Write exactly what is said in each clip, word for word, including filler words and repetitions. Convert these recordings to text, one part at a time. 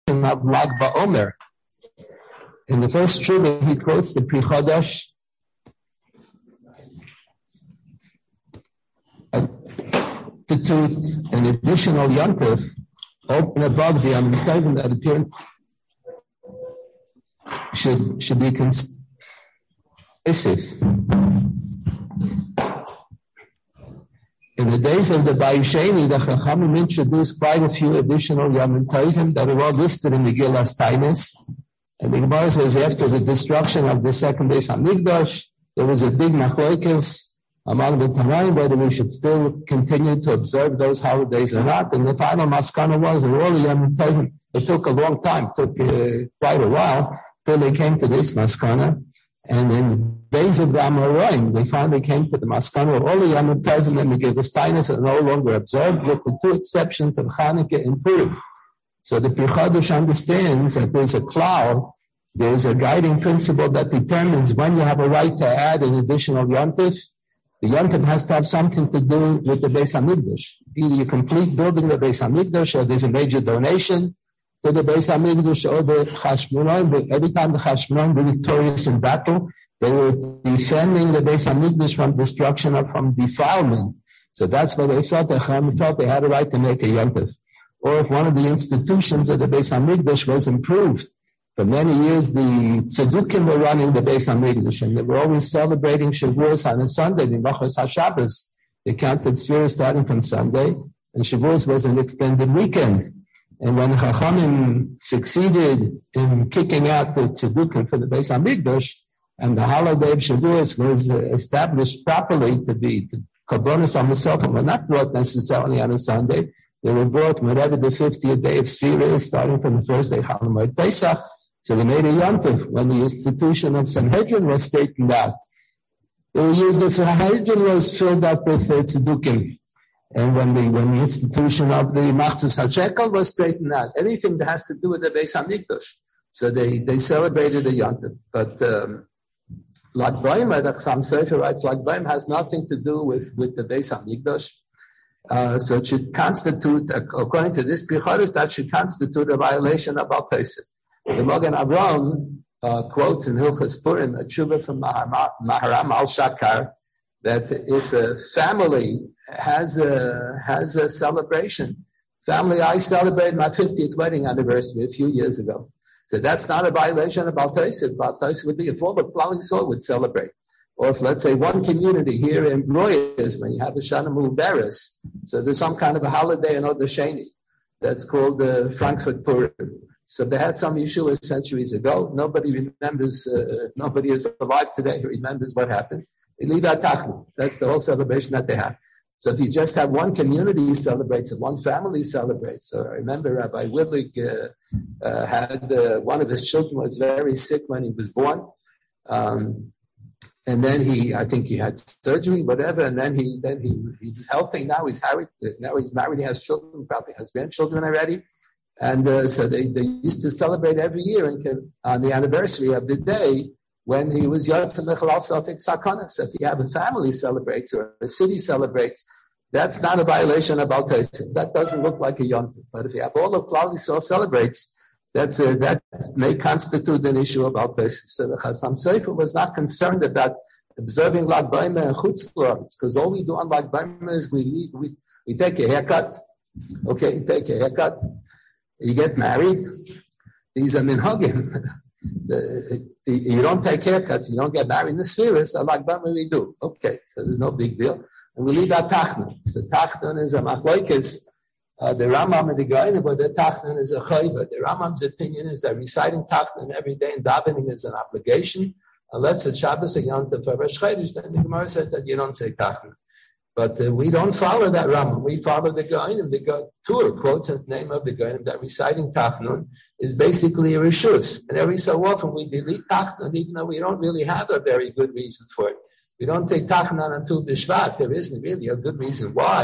of Lag BaOmer. In the first Shuvah, he quotes the Pri Chodesh institute an additional yontif over and above the Yom Tovim that appear should should be considered. In the days of the Bayisheni, the Chachamim introduced quite a few additional Yom Tovim that are all listed in the Megillas Tainis. And the Gemara says after the destruction of the second Beis Hamikdash, there was a big machlokes among the Tanaim whether we should still continue to observe those holidays or not. And the final maskana was that all the Yom Tovim, it took a long time, it took uh, quite a while till they came to this maskana. And in the days of the Amoraim, they finally came to the maskana of all the Yom Tovim and the Megillas Tainis are no longer observed, with the two exceptions of Chanukah and Purim. So the Pri Chodesh understands that there's a cloud, there's a guiding principle that determines when you have a right to add an additional yontif. The yontif has to have something to do with the Beis Hamikdash. Either you complete building the Beis Hamikdash, or there's a major donation to the Beis Hamikdash, or the Chashmonaim. But every time the Chashmonaim were victorious in battle, they were defending the Beis Hamikdash from destruction or from defilement. So that's why they felt, they felt they had a right to make a yontif. Or if one of the institutions of the Beis Hamikdash was improved. For many years, the Tzedukim were running the Beis Hamikdash, and they were always celebrating Shavuos on a Sunday, the Machos HaShabbos. They counted Sfiros starting from Sunday, and Shavuos was an extended weekend. And when Chachamim succeeded in kicking out the Tzedukim for the Beis Hamikdash, and the holiday of Shavuos was established properly to be the Korbanos HaMesofim were not brought necessarily on a Sunday. They were brought whenever the fiftieth day of Sfira is, starting from the first day of Chol Hamoed Pesach. So they made a yontif when the institution of Sanhedrin was straightened out. There were years that Sanhedrin was filled up with uh, tzedukim. And when the when the institution of the Machzas HaShekel was straightened out, anything that has to do with the Beis Hamikdash. So they, they celebrated a yontif. But um, Lag BaOmer, that Chassam Sofer writes, Lag BaOmer has nothing to do with, with the Beis Hamikdash. Uh, so it should constitute, according to this Pri Chodesh, that should constitute a violation of Al Tosef. The Magen Avraham uh, quotes in Hilchos Purim a tshuva from Maharam al Shakar that if a family has a has a celebration, family I celebrated my fiftieth wedding anniversary a few years ago. So that's not a violation of Al Tosef. Al Tosef would be if all the plowing soil would celebrate. Or if, let's say, one community here in Broyes, when you have a Shana Mubaris, so there's some kind of a holiday in Od Sheni that's called the uh, Frankfurt Purim. So they had some Yeshua centuries ago. Nobody remembers, uh, nobody is alive today who remembers what happened. That's the whole celebration that they have. So if you just have one community celebrates it, one family celebrates. So I remember Rabbi Willig uh, uh, had, uh, one of his children was very sick when he was born. Um, And then he, I think he had surgery, whatever. And then he, then he, he was healthy. Now he's married. Now he's married. He has children. Probably has grandchildren already. And uh, so they, they used to celebrate every year and can, on the anniversary of the day when he was Yotze Mechalal Sofek Sakana. So if you have a family celebrates or a city celebrates, that's not a violation of Al Tosef. That doesn't look like a yontif. But if you have all of Klal Yisrael celebrates, That's a, that may constitute an issue of Al Tosef. So the Chassam Sofer was not concerned about observing Lag BaOmer and Chutz La'aretz, because all we do on Lag BaOmer is we, we we take a haircut. Okay, you take a haircut. You get married. These are minhagim. the, the, you don't take haircuts. You don't get married in the spheres. So Lag BaOmer we do. Okay, so there's no big deal. And we leave our tachnun. So tachnun is a machlokes. Uh, the Rambam and the Gaonim, but the Tachnun is a chayva. The Rambam's opinion is that reciting Tachnun every day and davening is an obligation, unless it's Shabbos and Yom Tov or Rosh Chodesh. Then the Gemara says that you don't say Tachnun. But uh, we don't follow that Rambam. We follow the Gaonim. The Tur quotes the name of the Gaonim that reciting Tachnun is basically a rishus. And every so often we delete Tachnun, even though we don't really have a very good reason for it. We don't say Tachnun until Bishvat. There isn't really a good reason why.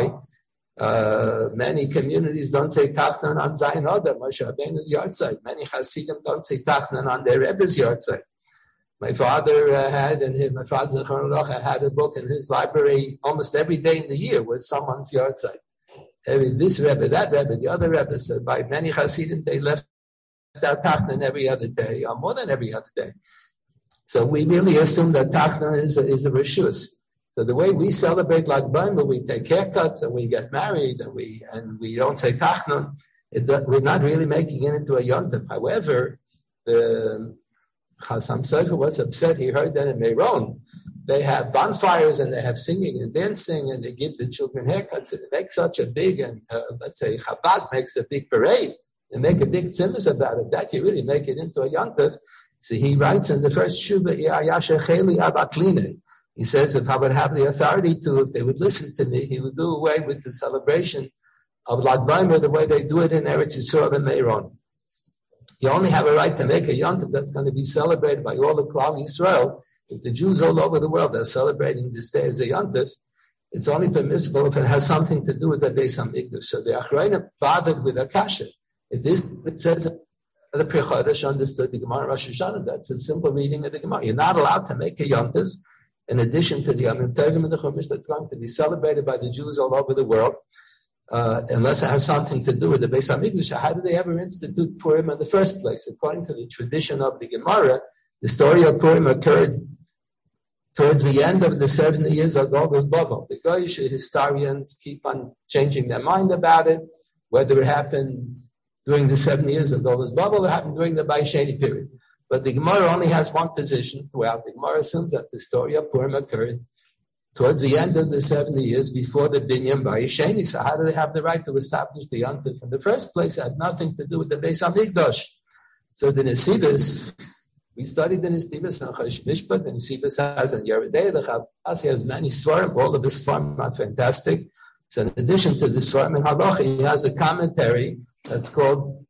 Uh, many communities don't say Tachnun on Zayin Adar, Moshe Rabbeinu's yahrzeit. Many Hasidim don't say Tachnun on their Rebbe's yahrzeit. My father uh, had, and his, my father had a book in his library almost every day in the year was someone's yahrzeit. This Rebbe, that Rebbe, the other Rebbe. So by many Hasidim, they left our Tachnan every other day, or more than every other day. So we really assume that Tachnan is a, is a reshus. So the way we celebrate Lag B'omer, we take haircuts and we get married and we and we don't say Tachnan. It, we're not really making it into a yontif. However, the Chasam Sofer was upset. He heard that in Meron they have bonfires and they have singing and dancing and they give the children haircuts and they make such a big, and uh, let's say Chabad makes a big parade and make a big tzimmus about it. That you really make it into a yontif. So he writes in the first Shuvah, he says, if I would have the authority to, if they would listen to me, he would do away with the celebration of Lag B'omer the way they do it in Eretz Yisrael and Meron. You only have a right to make a yontif that's going to be celebrated by all of Klal Yisrael. If the Jews all over the world are celebrating this day as a yontif, it's only permissible if it has something to do with the Beis HaMikdash. So the Achrayim bothered with a kasha. If this it says the Pri Chodesh understood the Gemara Rosh Hashanah, that's a simple reading of the Gemara. You're not allowed to make a yontif in addition to the Yom Tovim and the Chumash that's going to be celebrated by the Jews all over the world, uh, unless it has something to do with the Beis HaMikdash. How did they ever institute Purim in the first place? According to the tradition of the Gemara, the story of Purim occurred towards the end of the seventy years of Golgotha's Bubble. The Goyish historians keep on changing their mind about it, whether it happened during the seven years of Golgotha's Bubble or happened during the Bayesheni period. But the Gemara only has one position throughout. The Gemara assumes that the story of Purim occurred towards the end of the seventy years before the Binyan Bayesheni. So how do they have the right to establish the Yontif in the first place? It had nothing to do with the Beis HaMikdash. So the Nesivos, we studied the Nesivos and Chosh Mishpat. The Nesivos has in Yeridei, the Chabad, he has many Svarim. All of his Svarim are fantastic. So in addition to the Svarim in Halacha, he has a commentary that's called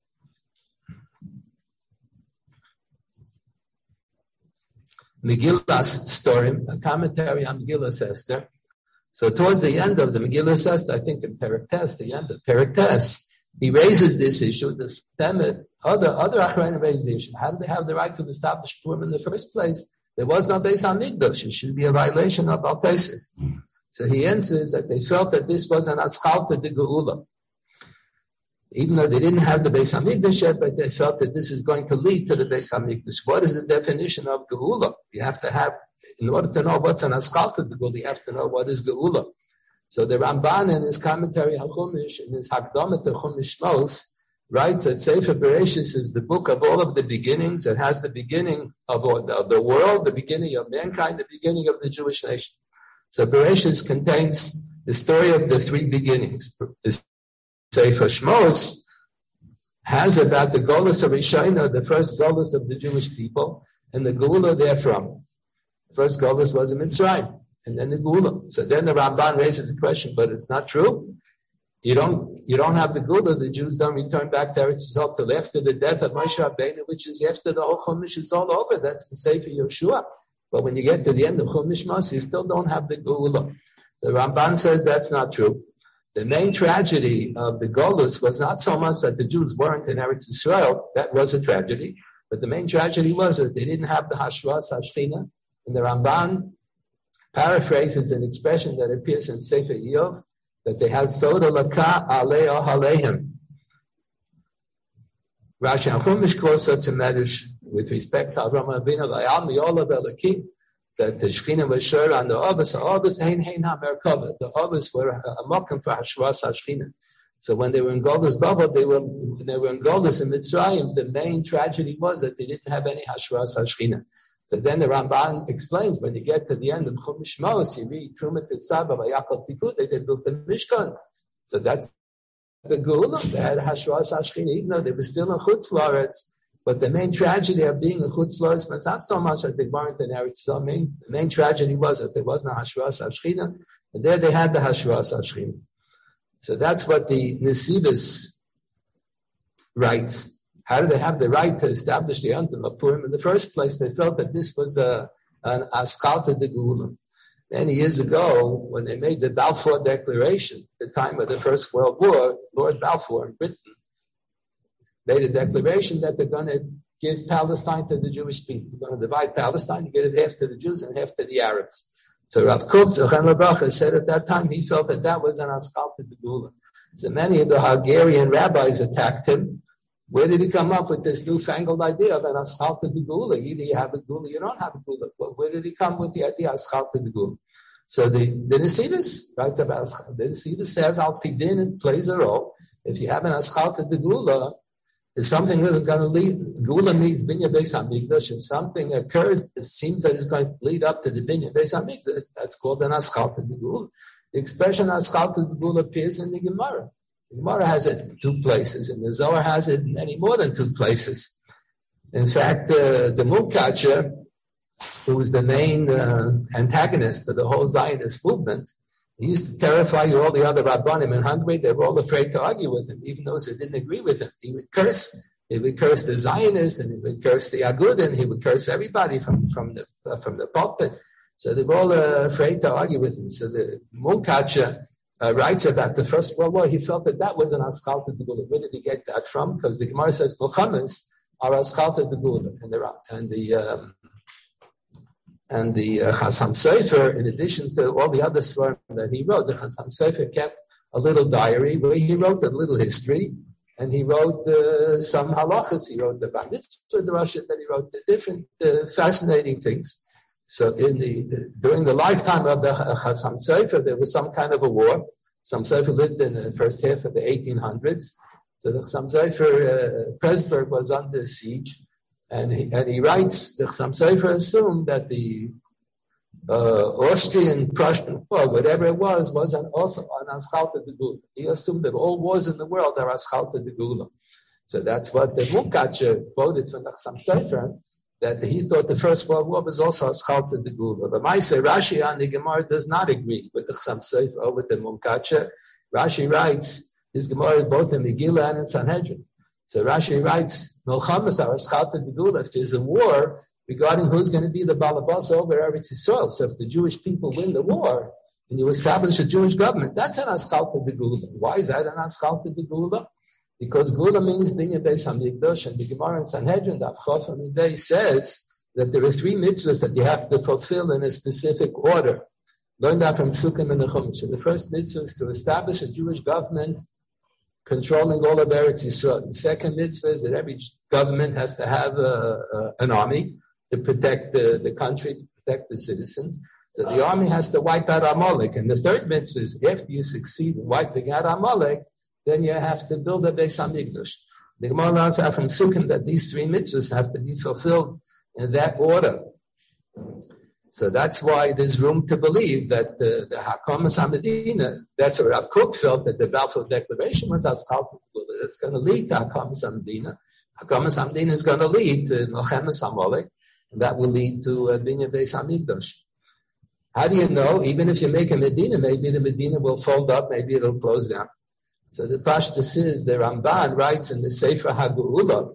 Megillas Storim, a commentary on Megillas Esther. So towards the end of the Megillas Esther, I think in Perek Tes, the end of Perek Tes, he raises this issue. This Temet, other other Achrayim raise the issue. How do they have the right to establish Purim in the first place? There was no Beis HaMikdash. It should be a violation of Al Pesach. So he answers that they felt that this was an Aschalta de Geula. Even though they didn't have the Beis HaMikdash yet, but they felt that this is going to lead to the Beis HaMikdash. What is the definition of Geula? You have to have, in order to know what's an Aschalta de Geula, you have to know what is Geula. So the Ramban in his commentary on Chumash, in his Hakdamah to Chumash Shmos, writes that Sefer Bereshis is the book of all of the beginnings. It has the beginning of, of the world, the beginning of mankind, the beginning of the Jewish nation. So Bereshis contains the story of the three beginnings. The Sefer Shmos has about the Golus of Rishayna, the first Golus of the Jewish people, and the Geula therefrom. The first Golus was in Mitzrayim, and then the Geula. So then the Ramban raises the question, but it's not true. You don't, you don't have the Geula. The Jews don't return back to Eretz Yisrael till after the death of Moshe Rabbeinu, which is after the whole Chumash is all over. That's the Sefer Yeshua. But when you get to the end of Chumash Mos, you still don't have the Geula. The Ramban says that's not true. The main tragedy of the Golus was not so much that the Jews weren't in Eretz Yisrael. That was a tragedy. But the main tragedy was that they didn't have the Hashras Hashchina. And the Ramban paraphrases an expression that appears in Sefer Iyov, that they had Soda Laka Aleo Haleihem. Rashi HaChumash calls such a medrash with respect to Avraham Avinu, Vayal Mi'olav Elokim, that the Shechina was sure on the Obis, the Obis Hein Hein HaMerkava. The Obis were a mokum for Hashras HaShechina. So when they were in Golus Bubble, they were when they were in Golus in Mitzrayim, the main tragedy was that they didn't have any Hashras HaShechina. So then the Ramban explains, when you get to the end of Chumash Mos, you read Truma Tetzava Vayakal Tikut, they built the Mishkan. So that's the Geula. They had Hashras HaShechina, even though they were still in Chutz La'aretz. But the main tragedy of being a Chutz La'aretz was not so much that they weren't in Eretz Yisrael. Main, the main tragedy was that there was no Hashras HaShechina, and there they had the Hashras HaShechina. So that's what the Nesivos writes. How do they have the right to establish the Yontif of Purim? In the first place, they felt that this was a, an Aschalta de Geula. Many years ago, when they made the Balfour Declaration, the time of the First World War, Lord Balfour in Britain made a declaration that they're going to give Palestine to the Jewish people. They're going to divide Palestine, give it half to the Jews and half to the Arabs. So Rav Kook, Zechem Lebracha, said at that time he felt that that was an Aschalta de Geula. So many of the Hungarian rabbis attacked him Where did he come up with this newfangled idea of an Aschalta de Gula? Either you have a Gula, you don't have a Gula. Where did he come with the idea of Aschalta de Gula? So the, the Nesidus writes about the Nesidus says Al Pidin, it plays a role. If you have an Aschalta de Gula, if something is going to lead, Gula means Binya Beis HaMikdash. If something occurs, it seems that it's going to lead up to the Binya Beis HaMikdash. That's called an Aschalta de Gula. The expression Aschalta de Gula appears in the Gemara. The Gemara has it in two places, and the Zohar has it in many more than two places. In fact, uh, the Munkacher, who was the main uh, antagonist of the whole Zionist movement, he used to terrify all the other Rabbanim in Hungary. They were all afraid to argue with him, even those who didn't agree with him. He would curse. He would curse the Zionists, and he would curse the Agudim, and he would curse everybody from, from, the, uh, from the pulpit. So they were all uh, afraid to argue with him. So the Munkacher uh, writes about the First World War. He felt that that was an Aschalta de Gula. Where did he get that from? Because the Gemara says, Milchamas are Aschalta de Gula. And the, and the um, And the uh, Chasam Sofer, in addition to all the other svarim that he wrote, the Chasam Sofer kept a little diary where he wrote a little history, and he wrote uh, some halachas. He wrote the Bar Mitzvah, the Russian, that he wrote the different uh, fascinating things. So in the, the during the lifetime of the Chasam Sofer, there was some kind of a war. Chasam Sofer lived in the first half of the eighteen hundreds. So the Chasam Sofer, uh, Pressburg was under siege. And he, and he writes, the Chasam Sofer assumed that the uh, Austrian-Prussian war, whatever it was, was an, also an Aschalta de Gula. He assumed that all wars in the world are Aschalta de Gula. So that's what the Munkacher quoted from the Chasam Sofer, that he thought the First World War was also Aschalta de Gula. But Maaseh Rashi on the Gemara does not agree with the Chasam Sofer or with the Munkacher. Rashi writes, his Gemara is both in Megillah and in Sanhedrin. So Rashi writes, Milchamas are Aschalta de Gula. If there's a war regarding who's going to be the Balabas over Eretz Yisrael, so if the Jewish people win the war and you establish a Jewish government, that's an Aschalta de Gula. Why is that an Aschalta de Gula? Because Gula means Binya Beis HaMikdash, and the Gemara in Sanhedrin, the Avchof Midei, says that there are three mitzvahs that you have to fulfill in a specific order. Learn that from Sukkim and the Chumash. The first mitzvah is to establish a Jewish government controlling all of Eretz Yisrael. The second mitzvah is that every government has to have a, a, an army to protect the, the country, to protect the citizens. So the army has to wipe out Amalek. And the third mitzvah is after you succeed in wiping out Amalek, then you have to build a Beis HaMikdash. The Gemara learns out from Sukkim that these three mitzvahs have to be fulfilled in that order. So that's why there's room to believe that the, the Hakamas HaMedina, that's what Rav Kook felt, that the Balfour Declaration was Aschalta de Gula. It's going to lead to Hakamas HaMedina. Hakamas HaMedina is going to lead to Milchemes Amalek, and that will lead to uh, Binya Beis HaMikdash. How do you know? Even if you make a Medina, maybe the Medina will fold up, maybe it'll close down. So the Pashtus is, the Ramban writes in the Sefer HaGeula,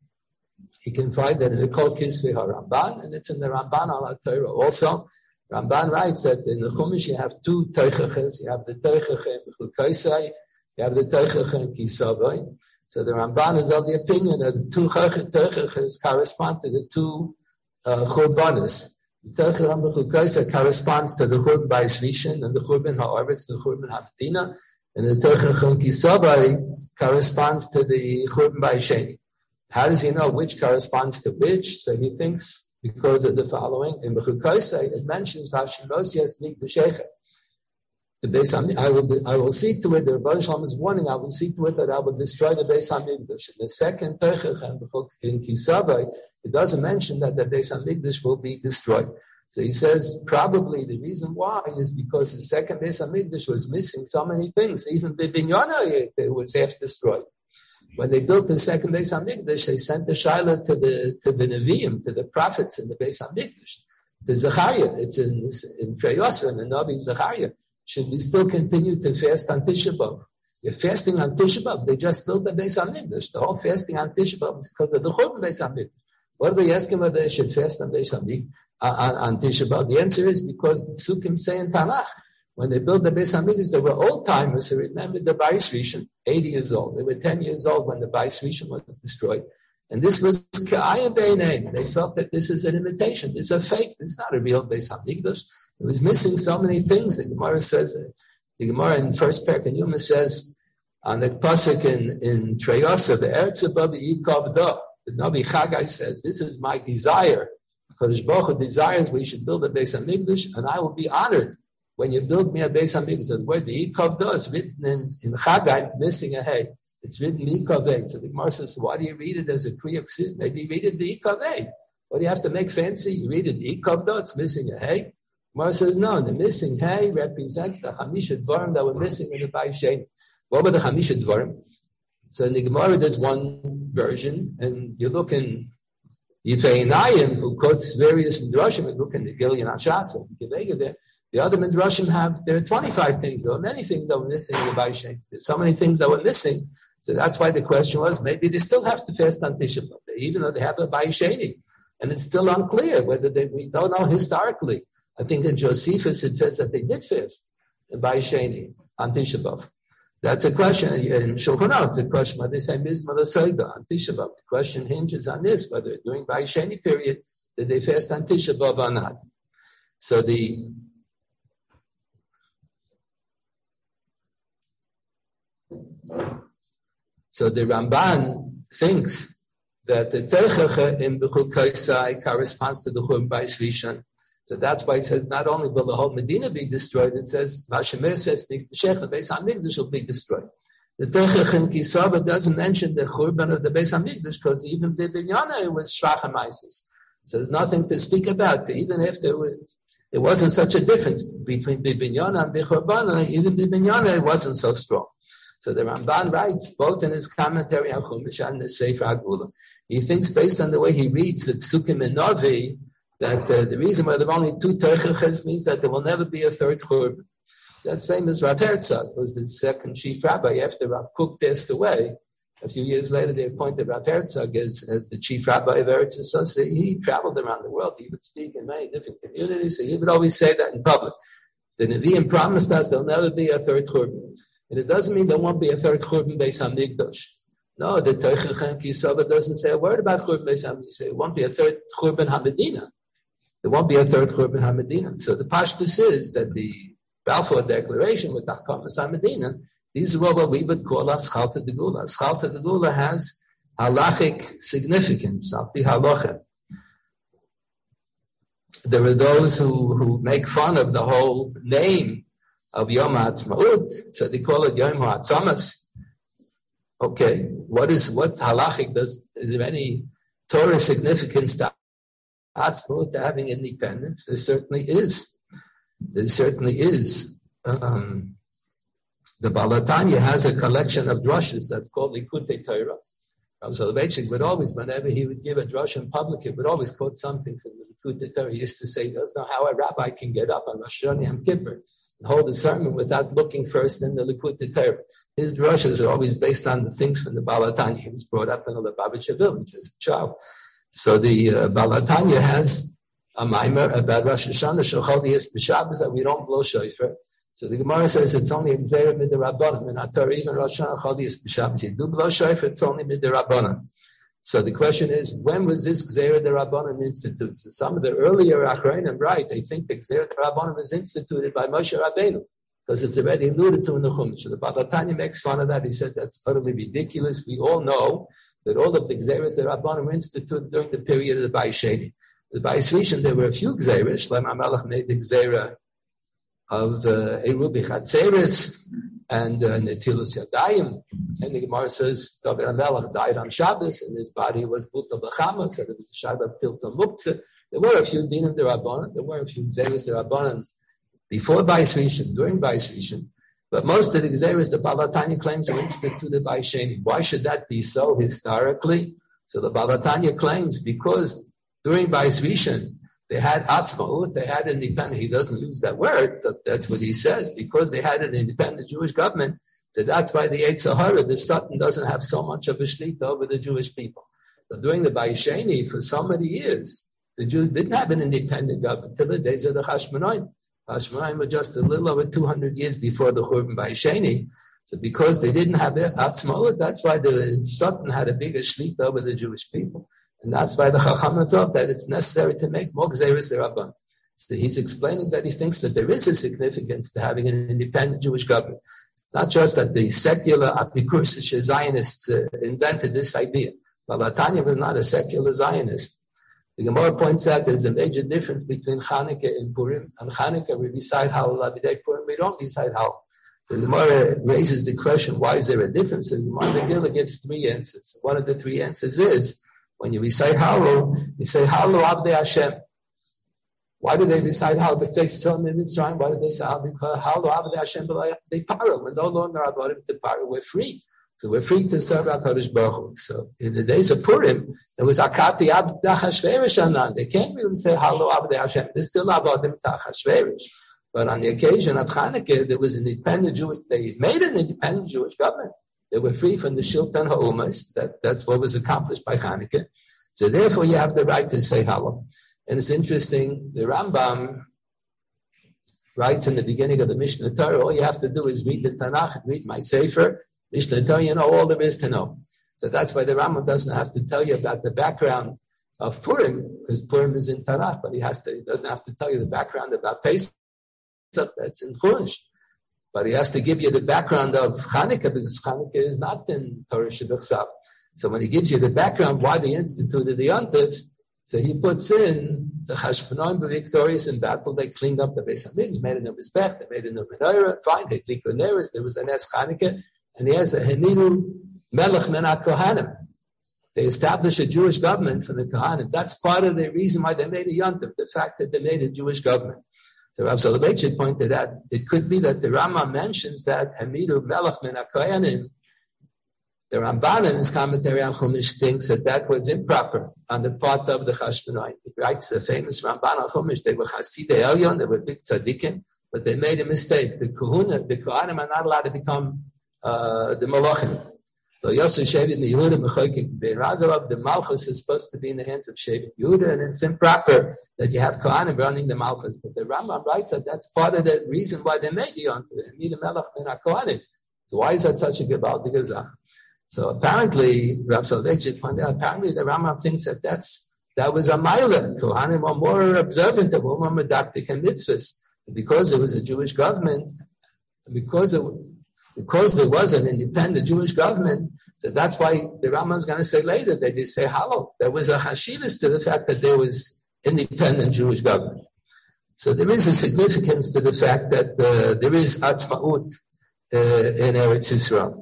you can find that in the Kol Kisvei HaRamban, and it's in the Ramban al Torah also. Ramban writes that in the Chumash you have two Teichaches. You have the Teichache in B'chukaisai, you have the Teichache in Kisavai. So the Ramban is of the opinion that the two Teichaches correspond to the two uh, Churbanis. The Teichache in B'chukaisai corresponds to the Churban Bais Rishon and the Churban HaOretz, the Churban HaMedina, and the Teichache in Kisavai corresponds to the Churban Bais Sheni. How does he know which corresponds to which? So he thinks because of the following. In B'chukaisai, it mentions Vashimosias Mik B'Shechet. The Beis HaMikdash, I will, be, I will see to it, the Rebbe Shalom is warning, I will see to it that I will destroy the Beis HaMikdash. In the second Teichach in Kisavai, it doesn't mention that the Beis HaMikdash will be destroyed. So he says probably the reason why is because the second Beis HaMikdash was missing so many things. Even Bibinyana, it was half destroyed. When they built the second Beis HaMikdash, they sent the Shaila to the to the Nevi'im, to the prophets in the Beis HaMikdash, to Zechariah. It's in in Treyosah, and the Navi Zechariah. Should we still continue to fast on Tisha B'Av? You're fasting on Tisha B'Av. They just built the Beis HaMikdash. The whole fasting on Tisha B'Av is because of the Churban Beis HaMikdash. What are they asking whether they should fast on Beis HaMikdash uh, on, on Tisha B'Av? The answer is because the Psukim say in Tanakh, when they built the Beis HaMikdash, they were old timers who remembered the Bais Rishon, eighty years old. They were ten years old when the Bais Rishon was destroyed. And this was Ka'ayim Beinei. They felt that this is an imitation. It's a fake. It's not a real Beis HaMikdash. It was missing so many things. The Gemara says, the Gemara in first Perek in Yuma says On the pasuk in, in Treyasa, the Eretz Babi Yikov Da, the Nabi Chagai says, this is my desire. Kodesh Baruch Hu desires we should build a Beis HaMikdash, and I will be honored when you build me a Beis HaMikdash. The word the Yikov Da is written in, in Chagai, missing a hey. It's written Yikov Eid. So the Gemara says, why do you read it as a Kriyuk Sid? Maybe you read it the Yikov Eid. What do you have to make fancy? You read it the Yikov Da, it's missing a hey. Gemara says, no, the missing hey represents the Chamisha Dvarim that were missing in the Bayis Sheni. What were the Chamisha Dvarim? So in the Gemara, there's one version, and you look in Yifei Inayim, who quotes various Midrashim, and look in the Gilyon HaShas, there. The other Midrashim have, there are twenty-five things, there were many things that were missing in the Bayis Sheni. There's so many things that were missing, so that's why the question was, maybe they still have to fast on Tisha B'Av, even though they have a Bayis Sheni. And it's still unclear whether they, we don't know historically. I think in Josephus it says that they did fast in Bayis Sheni on Tisha B'Av. That's a question. In Shulchan Aruch, it's a question whether they say Mizmor Seiga on Tisha B'Av. The question hinges on this, whether during Bayis Sheni period, did they fast on Tisha B'Av or not. So the So the Ramban thinks that the Teichacha in B'chul Kaisai corresponds to the Churban Bayis Rishon. So that's why it says not only will the whole Medina be destroyed, it says, Vashemer says, the Beis HaMikdash will be destroyed. The Teichacha in Kisava doesn't mention the Churban of the Beis HaMikdash because even the Binyana was Shvachim Isis. So there's nothing to speak about. Even if there was, it wasn't such a difference between the Binyana and the Churban, even the Binyana, it wasn't so strong. So the Ramban writes, both in his commentary on Chumash and the Sefer HaGvula, he thinks based on the way he reads the Psukim in Novi, that uh, the reason why there are only two Teichachas means that there will never be a third Churban. That's famous Rav Herzog, who was the second chief rabbi after Rav Kook passed away. A few years later, they appointed Rav Herzog as, as the chief rabbi of Eretz Yisrael. He traveled around the world. He would speak in many different communities, so he would always say that in public. The Nevi'im promised us there'll never be a third Churban. And it doesn't mean there won't be a third Churban Beis HaMikdash. No, the Teichacha in Kisava doesn't say a word about Churban Beis HaMikdash. It won't be a third Churban HaMedina. There won't be a third Churban HaMedina. So the Pashtus is that the Balfour Declaration with Takamas HaMedina, these are what we would call Aschalta Degula. Aschalta Degula has halachic significance, Alpi Halochem. There are those who, who make fun of the whole name of Yom HaAtzmaut, so they call it Yom HaAtzamas. Okay, what is, what halachic does, is there any Torah significance to Atzmaut, to having independence? There certainly is. There certainly is. Um, the Baal HaTanya has a collection of drushes that's called Likutei Torah. Rav Soloveitchik would always, whenever he would give a drush in public, he would always quote something from the Likutei Torah. He used to say, he doesn't know how a rabbi can get up on Rosh Hashanah Yom Kippur and hold a sermon without looking first in the Likutei Torah. His drushes are always based on the things from the Baal HaTanya. He was brought up in the Lubavitcher village as a child. So the uh, Baal HaTanya has a maimer about Rosh Hashanah Shechol Yis B'Shabbos that we don't blow shofar. So the Gemara says it's only a Gzeira Midirabbanan. In our Torah, even Rosh Hashanah Chol Yis B'Shabbos, you do blow shofar, it's only Midirabbanan. So the question is, when was this Gzeira D'Rabbanan instituted? So some of the earlier Achrayim write, they think the Gzeira D'Rabbanan was instituted by Moshe Rabbeinu, because it's already alluded to in the Chumash. So the Baal HaTanya makes fun of that. He says that's utterly ridiculous. We all know that all of the Gzeiras D'Rabbanan were instituted during the period of the Bayis Sheni. The Bayis Rishon, there were a few Gzeiras. Shlomo HaMelech made the Gzeira of the Eru B'Chatzeres and uh, Netilas Yadayim. And the Gemara says David HaMelech died on Shabbos and his body was Buta B'Chama, so there was a Shabbat Tilta Muktzah. There were a few Dinim D'Rabbanan, there were a few Gzeiras D'Rabbanan before Bayis Rishon, during Bayis Rishon, but most of the Gzeiras the Baal HaTanya claims were instituted by Sheni. Why should that be so historically? So the Baal HaTanya claims because during Bayis Rishon, they had Atzmaut, they had independent, he doesn't use that word, but that's what he says, because they had an independent Jewish government, so that's why the Yetzer Hara, the Satan, doesn't have so much of a shlita over the Jewish people. But during the Bayis Sheni, for so many years, the Jews didn't have an independent government until the days of the Hashmonaim. Hashmonaim were just a little over two hundred years before the Churban Bayis Sheni. So because they didn't have Atzmaut, that's why the Satan had a bigger shlita over the Jewish people. And that's why the Chachamim thought that it's necessary to make more Gzeiras D'Rabbanan. So he's explaining that he thinks that there is a significance to having an independent Jewish government. Not just that the secular Apikursische Zionists uh, invented this idea. Baba Tanya was not a secular Zionist. The Gemara points out there's a major difference between Chanukah and Purim. On Chanukah, we recite Hallel Avidei. Purim, we don't recite Hallel. So the Gemara raises the question, why is there a difference? And the Megillah gives three answers. One of the three answers is, when you recite Hallel, you say Hallel Avdei Hashem. Why do they recite Hallel? But they still in Mitzrayim. Why do they say Hallel? Because Hallel Avdei Hashem they para. We're no longer avodim to para. We're free. So we're free to serve HaKadosh Baruch Hu. So in the days of Purim, it was Akati Avdei Achashverosh Anan. They can't really say Hallel Avdei Hashem. They're still avodim to Achashverosh. But on the occasion of Chanukah, there was an independent Jewish, they made an independent Jewish government. They were free from the Shilton HaUmas. That, that's what was accomplished by Chanukah. So therefore, you have the right to say Hallel. And it's interesting, the Rambam writes in the beginning of the Mishnah Torah, all you have to do is read the Tanakh, read my Sefer, Mishnah Torah, you know all there is to know. So that's why the Rambam doesn't have to tell you about the background of Purim, because Purim is in Tanakh, but he has to, he doesn't have to tell you the background about Pesach, that's in Chumash. But he has to give you the background of Chanukah, because Chanukah is not in Torah Shebechsav. So when he gives you the background, why they instituted the Yontif, so he puts in the Chashmonaim, the victorious in battle. They cleaned up the Beis Hamikdash, made a new Mizbech, they made a new Menorah. Fine, they clicked the Neres. There was an Es Chanukah, and he has a Heniru Melech Menat Kohanim. They established a Jewish government for the Kohanim. That's part of the reason why they made a Yontif, the fact that they made a Jewish government. So Rav Soloveitchik pointed out it could be that the Rambam mentions that Heniru Melech Menat Kohanim. The Ramban in his commentary on Chumash thinks that that was improper on the part of the Chashmonaim. He writes the famous Ramban on Chumash, they were Chasidei Elyon, they were big tzaddikim, but they made a mistake. The Kohuna, the Kohanim are not allowed to become uh, the Malachim. So Yosef Shevet Yehuda Mechoikim, the Raga of the Malchus is supposed to be in the hands of Shevet Yehuda, and it's improper that you have Kohanim running the Malchus. But the Rambam writes that that's part of the reason why they made the Yontif. Need a Melech min HaKohanim. So why is that such a Gebaldig Gezach? So apparently, Rav Soloveitchik pointed out, apparently the Rambam thinks that that's, that was a Maila. Kohanim were more observant of Umar Medaktik and Mitzvahs. Because it was a Jewish government, because it, because there was an independent Jewish government, so that's why the Rambam's going to say later that they say Hallel. There was a chashivas to the fact that there was independent Jewish government. So there is a significance to the fact that uh, there is atzmaut uh, in Eretz Yisrael.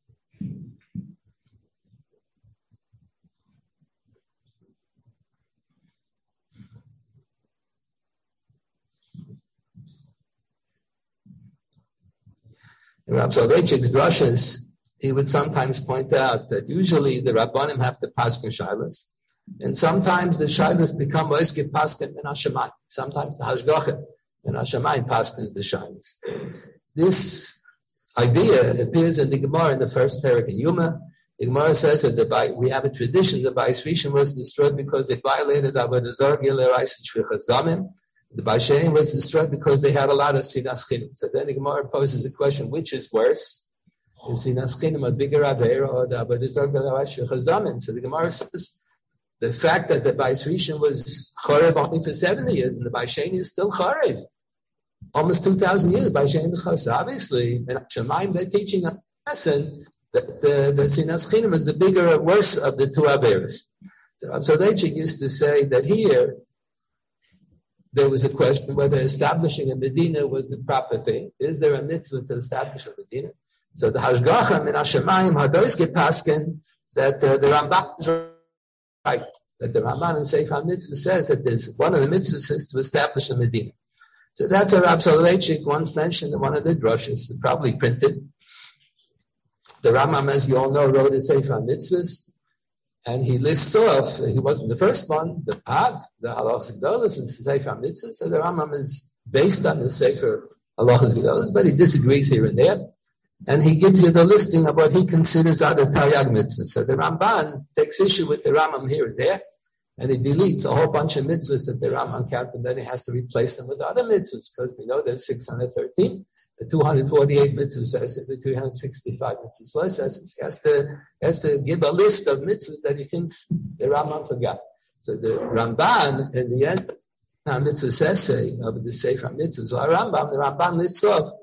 In Rav Soloveitchik's drushes, he would sometimes point out that usually the Rabbanim have to paskin shaylas, and sometimes the shaylas become oiske paskin in Hashemayim. Sometimes the hashgacha in Hashemayim paskins the shaylas. This idea appears in the Gemara in the first parak in Yuma. The Gemara says that the, we have a tradition the Bais Rishon was destroyed because it violated Avodah Zarah Gilei Shvichas Damim. The Bais Sheni was destroyed because they had a lot of sinas chinim. So then the Gemara poses a question: which is worse? Is sinas chinim a bigger aveira or the Avodah Zarah Gilei Shvichas Damim? So the Gemara says the fact that the Bais Rishon was charev only for seventy years and the Bais Sheni is still charev, almost two thousand years. The Bais Sheni was charev. So obviously, in Shemayim they're teaching a lesson that the, the sinas chinim is the bigger or worse of the two aveiras. So Absalachik used to say that here there was a question whether establishing a Medina was the proper thing. Is there a mitzvah to establish a Medina? So the Hashgacha min Hashemayim Hadoiske Paskin that uh, the Ramban is right. That the Ramban in Sefer Mitzvah says that there's one of the mitzvahs is to establish a Medina. So that's a Rav Soloveitchik once mentioned in one of the drushes, probably printed. The Rambam, as you all know, wrote a Sefer Mitzvahs. And he lists off, he wasn't the first one, the Pav, the Halachas Gedolos, and the Sefer Mitzvahs. So the Rambam is based on the Sefer Halachas Gedolos, but he disagrees here and there. And he gives you the listing of what he considers other Taryag Mitzvahs. So the Ramban takes issue with the Rambam here and there, and he deletes a whole bunch of mitzvahs that the Rambam counted, and then he has to replace them with other mitzvahs, because we know there's six hundred thirteen. The two hundred forty-eight mitzvahs says, the three hundred sixty-five mitzvahs says, he has to, has to give a list of mitzvahs that he thinks the Rambam forgot. So the Ramban, in the end, now mitzvahs essay of the Sefer Mitzvahs, or Rambam, the Ramban lists off the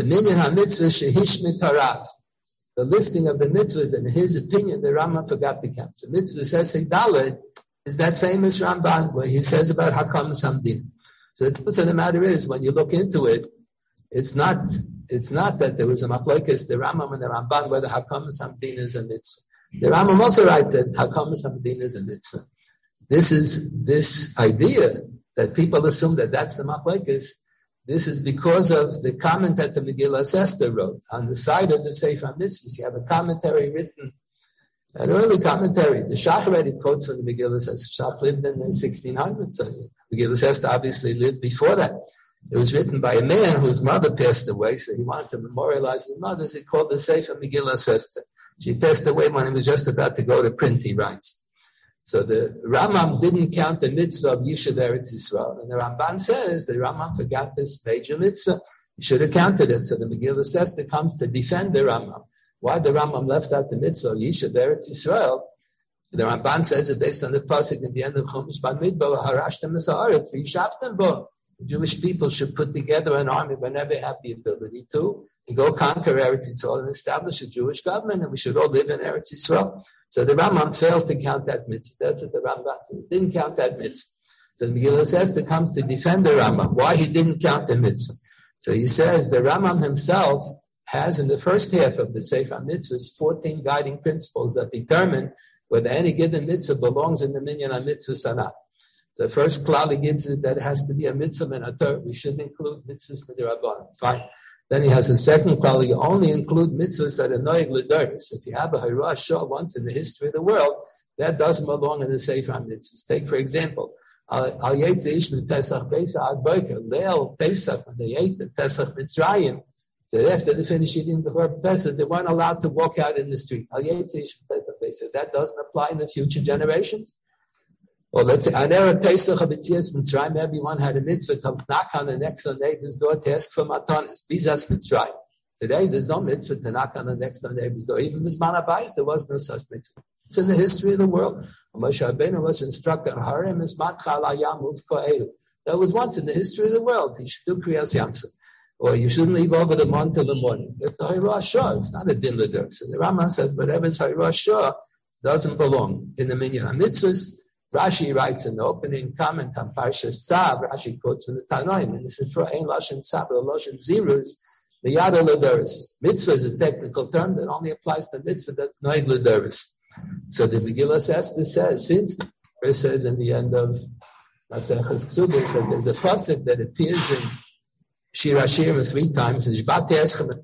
The minyan ha-mitzvah shehishmit harav. The listing of the mitzvahs, and in his opinion, the Rambam forgot to count. So mitzvah says Dalet is that famous Ramban where he says about Hakam Samdin. So the truth of the matter is, when you look into it, it's not it's not that there was a machlokes, the Rambam and the Ramban, whether Hakam Samdin is a mitzvah. The Rambam also writes that Hakam Samdin is a mitzvah. This is this idea that people assume that that's the machlokes. This is because of the comment that the Megillah Esther wrote. On the side of the Sefer HaMitzvahs, you have a commentary written, an early commentary. The Shach already quotes from the Megillah Esther. Shach lived in the sixteen hundreds, so the Megillah Esther obviously lived before that. It was written by a man whose mother passed away, so he wanted to memorialize his mother. He called the Sefer Megillah Esther. She passed away when he was just about to go to print, he writes. So the Rambam didn't count the mitzvah of Yishuv Eretz Yisrael. And the Ramban says the Rambam forgot this major mitzvah. He should have counted it. So the Megillah Esther comes to defend the Rambam. Why the Rambam left out the mitzvah of Yishuv Eretz Yisrael? The Ramban says it based on the pasuk in the end of Chumash Bamidbar, Harashtem Haaretz v'yishavtem bo. The Jewish people should put together an army whenever they have the ability to, and go conquer Eretz Yisrael and establish a Jewish government, and we should all live in Eretz Yisrael. So the Rambam failed to count that mitzvah. That's what the Rambam said. He didn't count that mitzvah. So the Megillah Esther comes to defend the Rambam. Why he didn't count the mitzvah? So he says the Rambam himself has in the first half of the Sefer HaMitzvahs fourteen guiding principles that determine whether any given mitzvah belongs in the minyan ha-mitzvah sanah. The first klal he gives is that it has to be a mitzvah min haTorah. We should include mitzvahs midirabbanan. Fine. Then he has a second klal. You only include mitzvahs that are noig l'doros. If you have a Hira Shah once in the history of the world, that doesn't belong in the Sefer HaMitzvahs. Take, for example, Al Yetze Ish Pesach Pesach Ad Boker Leil Pesach, when they ate the Pesach Mitzrayim. So after they finished eating the herb Pesach, they weren't allowed to walk out in the street. Al Yetze Ish Pesach Pesach. That doesn't apply in the future generations. Or let's say, on Erev Pesach of Yetzias Mitzrayim, everyone had a mitzvah to knock on the next door neighbor's door to ask for matanis. Bizas Mitzrayim. Today, there's no mitzvah to knock on the next door neighbor's door. Even Mizman Abayis, there was no such mitzvah. It's in the history of the world. Moshe Rabbeinu was instructed, Harem Ismatcha Alayam Uvko'elu. That was once in the history of the world. You should do Kriyas Yamsuf. Or you shouldn't leave over the month till the morning. It's the Hira Shah. It's not a din l'dur. So the Rambam says, whatever is Hira Shah doesn't belong in the minyan ha-mitzvahs. Rashi writes in the opening comment on Parshas Tzav, Rashi quotes from the Tanoim, and this is for Ein Lashon Tzav, or Lashon Zirus, the Yada L'Doris. Mitzvah is a technical term that only applies to mitzvah that's Noig L'Doris. So the Megillah Esther says, since it says in the end of Maseches Ksubos that there's a pasuk that appears in Shir HaShirim three times, in Shbati Eschem,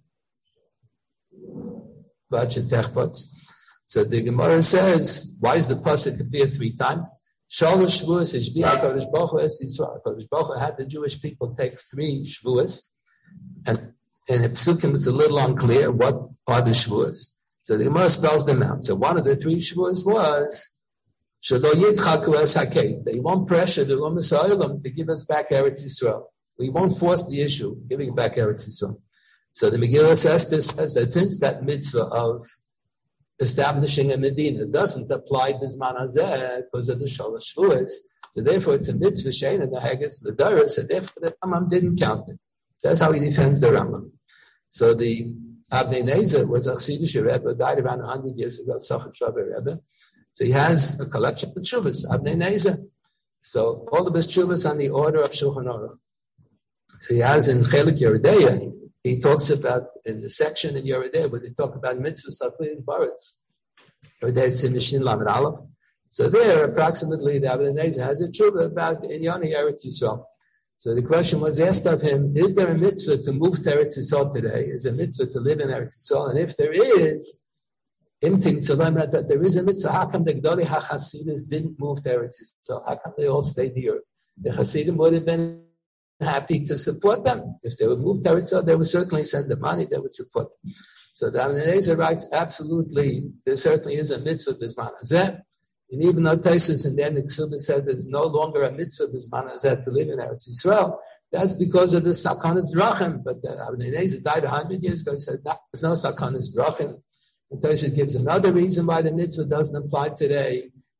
Vachetechpots. So the Gemara says, why does the pasuk appear three times? Shalosh Shavuos Ishbi HaKadosh Baruch Hu Es Yisrael. HaKadosh Baruch Hu had the Jewish people take three Shavuos, and in the Pesukim it's a little unclear what are the Shavuos. So the Gemara spells them out. So one of the three Shavuos was Shelo Yitchaku Es HaKev. They won't pressure the Umas Ha'olam to give us back Eretz Yisrael. We won't force the issue, giving back Eretz Yisrael. So the Megillah Esther says that since that mitzvah of establishing a Medina doesn't apply to Zman Hazeh because of the Shalosh Shavuos, so therefore it's a mitzvah shein and the Haggis the Doros, so therefore the Rambam didn't count it. That's how he defends the Rambam. So the Avnei Nezer was a Chassidish Rebbe, died around one hundred years ago, Sochet Shabbat Rebbe. So he has a collection of tshuvas, Avnei Nezer. So all of his tshuvas on the order of Shulchan Aruch. So he has in Chelik Yeridea, he talks about, in the section in Yeridea, where they talk about mitzvahs Saflin Baritz. Yeridea is in Mishin Lamed Aleph. So there, approximately, the Avnei Nezer has a tshuva about Inyani Eretz Yisrael. So the question was asked of him, is there a mitzvah to move to Eretz Yisrael today? Is there a mitzvah to live in Eretz Yisrael? And if there is, that there is a mitzvah, how come the Gdolei HaChasidus didn't move to Eretz Yisrael? How come they all stayed here? The Hasidim would have been happy to support them. If they would move to Eretz Yisrael, they would certainly send the money, they would support them. So the Avnei Nezer writes, absolutely, there certainly is a mitzvah b'zman hazeh. And even though Taisus and then the Ksubah says there's no longer a mitzvah b'zman hazeh to live in Eretz Yisrael, that's because of the Sakanas Drachim. But the Avnei Nezer died a hundred years ago. He said, no, there's no Sakanas Drachim. And Taisus gives another reason why the mitzvah doesn't apply today,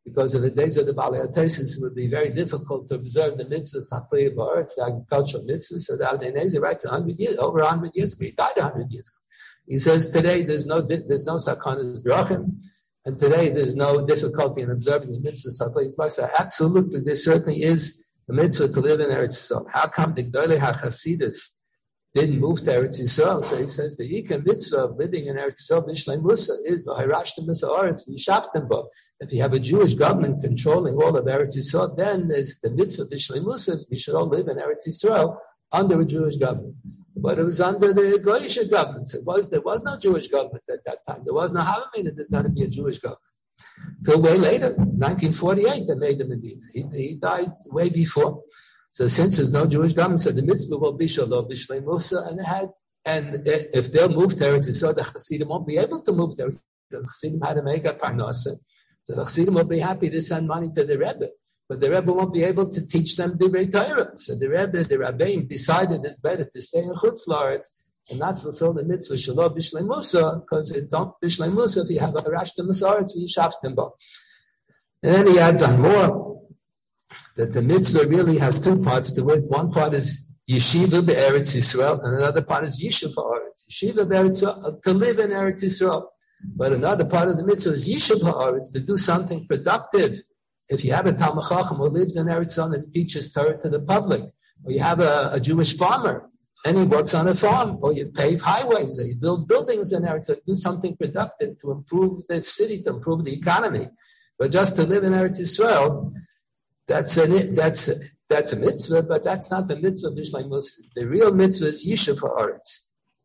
because in the days of the Balei HaTosis it would be very difficult to observe the mitzvahs, Haklei Ba'aretz, the agricultural mitzvahs. So the Avnei Nezer writes one hundred years, over one hundred years ago. He died one hundred years ago. He says today there's no there's no Sakanas Drachim, and today there's no difficulty in observing the mitzvahs, Haklei Ba'aretz. So absolutely, there certainly is a mitzvah to live in Eretz Yisrael. How come the Gdolei HaChasidus didn't move to Eretz Yisrael? So he says the Yikam mitzvah of living in Eretz Yisrael, Bishlei Musa, is V'hayrashtem Misaretz V'yishaptem Bo. If you have a Jewish government controlling all of Eretz Yisrael, then there's the mitzvah Bishlei Musa. We should all live in Eretz Yisrael under a Jewish government. But it was under the Goyish government. So it was, there was no Jewish government at that time. There was no Havamina. There's going to be a Jewish government. Till way later, nineteen forty-eight, they made the Medina. He, he died way before. So since there's no Jewish government, so the mitzvah will be Shalom Bishlei Musa, and they had, and if they'll move to Eretz Yisrael, the Chassidim won't be able to move to Eretz Yisrael. The Chassidim had to make a parnasa. So the Chassidim will be happy to send money to the Rebbe, but the Rebbe won't be able to teach them Divrei Torah. So the Rebbe, the Rabbeim decided it's better to stay in Chutz La'aretz and not fulfill the mitzvah Shalom Bishlei Musa, because it's not Bishlei Musa if you have a Rashta Masaretz, you shaftem bo. And then he adds on more that the mitzvah really has two parts to it. One part is Yeshiva be'Eretz Yisrael, and another part is Yishuv ha'aretz. Yeshiva be'Eretz Yisrael, to live in Eretz Yisrael. But another part of the mitzvah is Yishuv ha'aretz, to do something productive. If you have a Talmid Chacham who lives in Eretz Yisrael and he teaches Torah to the public, or you have a, a Jewish farmer and he works on a farm, or you pave highways, or you build buildings in Eretz Yisrael, do something productive to improve the city, to improve the economy. But just to live in Eretz Yisrael, That's a, that's, a, that's a mitzvah, but that's not the mitzvah of Bishlei Musa. The real mitzvah is Yishuv ha'aretz.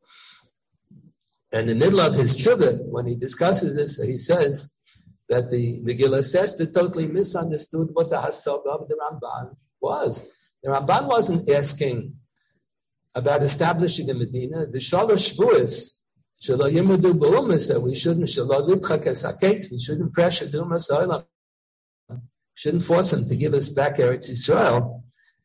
And in the middle of his tshuva, when he discusses this, he says that the, the Gila says that totally misunderstood what the Hasod of the Ramban was. The Ramban wasn't asking about establishing a Medina. The Shalosh Shvuos, Shelo Yimadu B'umas, that we shouldn't, Shelo Litchak Esaketz, we shouldn't pressure the Umas Olam. Shouldn't force him to give us back Eretz Yisrael.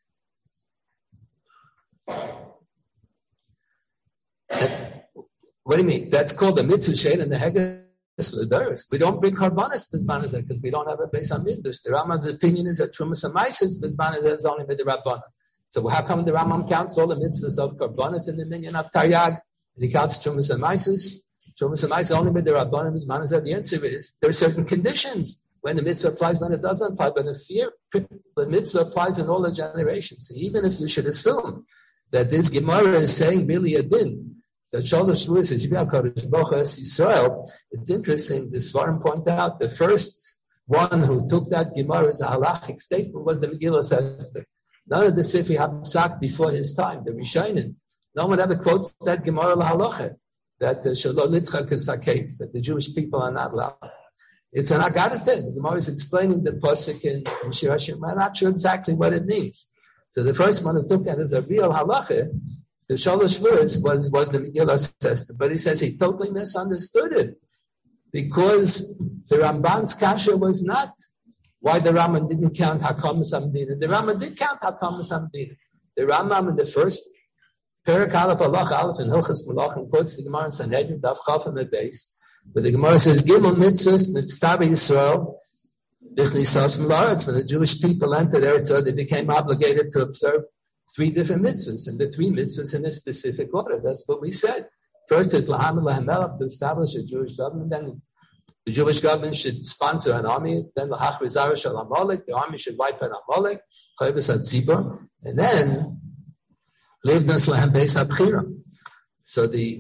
What do you mean? That's called the mitzvah shein and the heges l'doros. We don't bring karbanis b'zman hazeh because we don't have a base on midrash. The Rambam's opinion is that trumas and maises b'zman hazeh is only with the Rabbanan. So how come the Rambam counts all the mitzvahs of karbanis in the minyan of Taryag, and he counts trumas and maises? Trumas and maises only with the Rabbanan b'zman hazeh. The answer is there are certain conditions. When the mitzvah applies, when it doesn't apply, but the fear, the mitzvah applies in all the generations. So even if you should assume that this Gemara is saying really a din, that Shalosh Shvuos is Yisrael, it's interesting. The Svarim point out the first one who took that Gemara as a halachic statement was the Megillah Esther. None of the Sifri Hapsak before his time, the Rishonim. No one ever quotes that Gemara lahalacha, that the Shalom Litchak Esaketz, that the Jewish people are not allowed. It's an Agadah. The Gemara is explaining the pasuk in, in Shir Hashim. I'm not sure exactly what it means. So the first one who took that as a real halacha, the Shalosh Shvuos, was, was the Megillah Esther. But he says he totally misunderstood it because the Ramban's kasha was not why the Rambam didn't count Hakam Samdina. The Rambam did count Hakam Samdina. The Rambam in the first Perak Aleph Alach Aleph in Hilchas Malachim quotes the Gemara in Sanhedrin Daf Chaf on the base. But the Gemara says, Gimel mitzvahs, mitzvah Yisrael, Bichnisas Malaretz. When the Jewish people entered Eretz Yisrael, they became obligated to observe three different mitzvahs, and the three mitzvahs in a specific order. That's what we said. First is Lahamid Lahamelach, to establish a Jewish government. Then the Jewish government should sponsor an army. Then Lahach Rizara Shal Amalek, the army should wipe out Amalek, Chayvus Ad Tzibor, and then Livnas Lahem Beis HaBchira. So the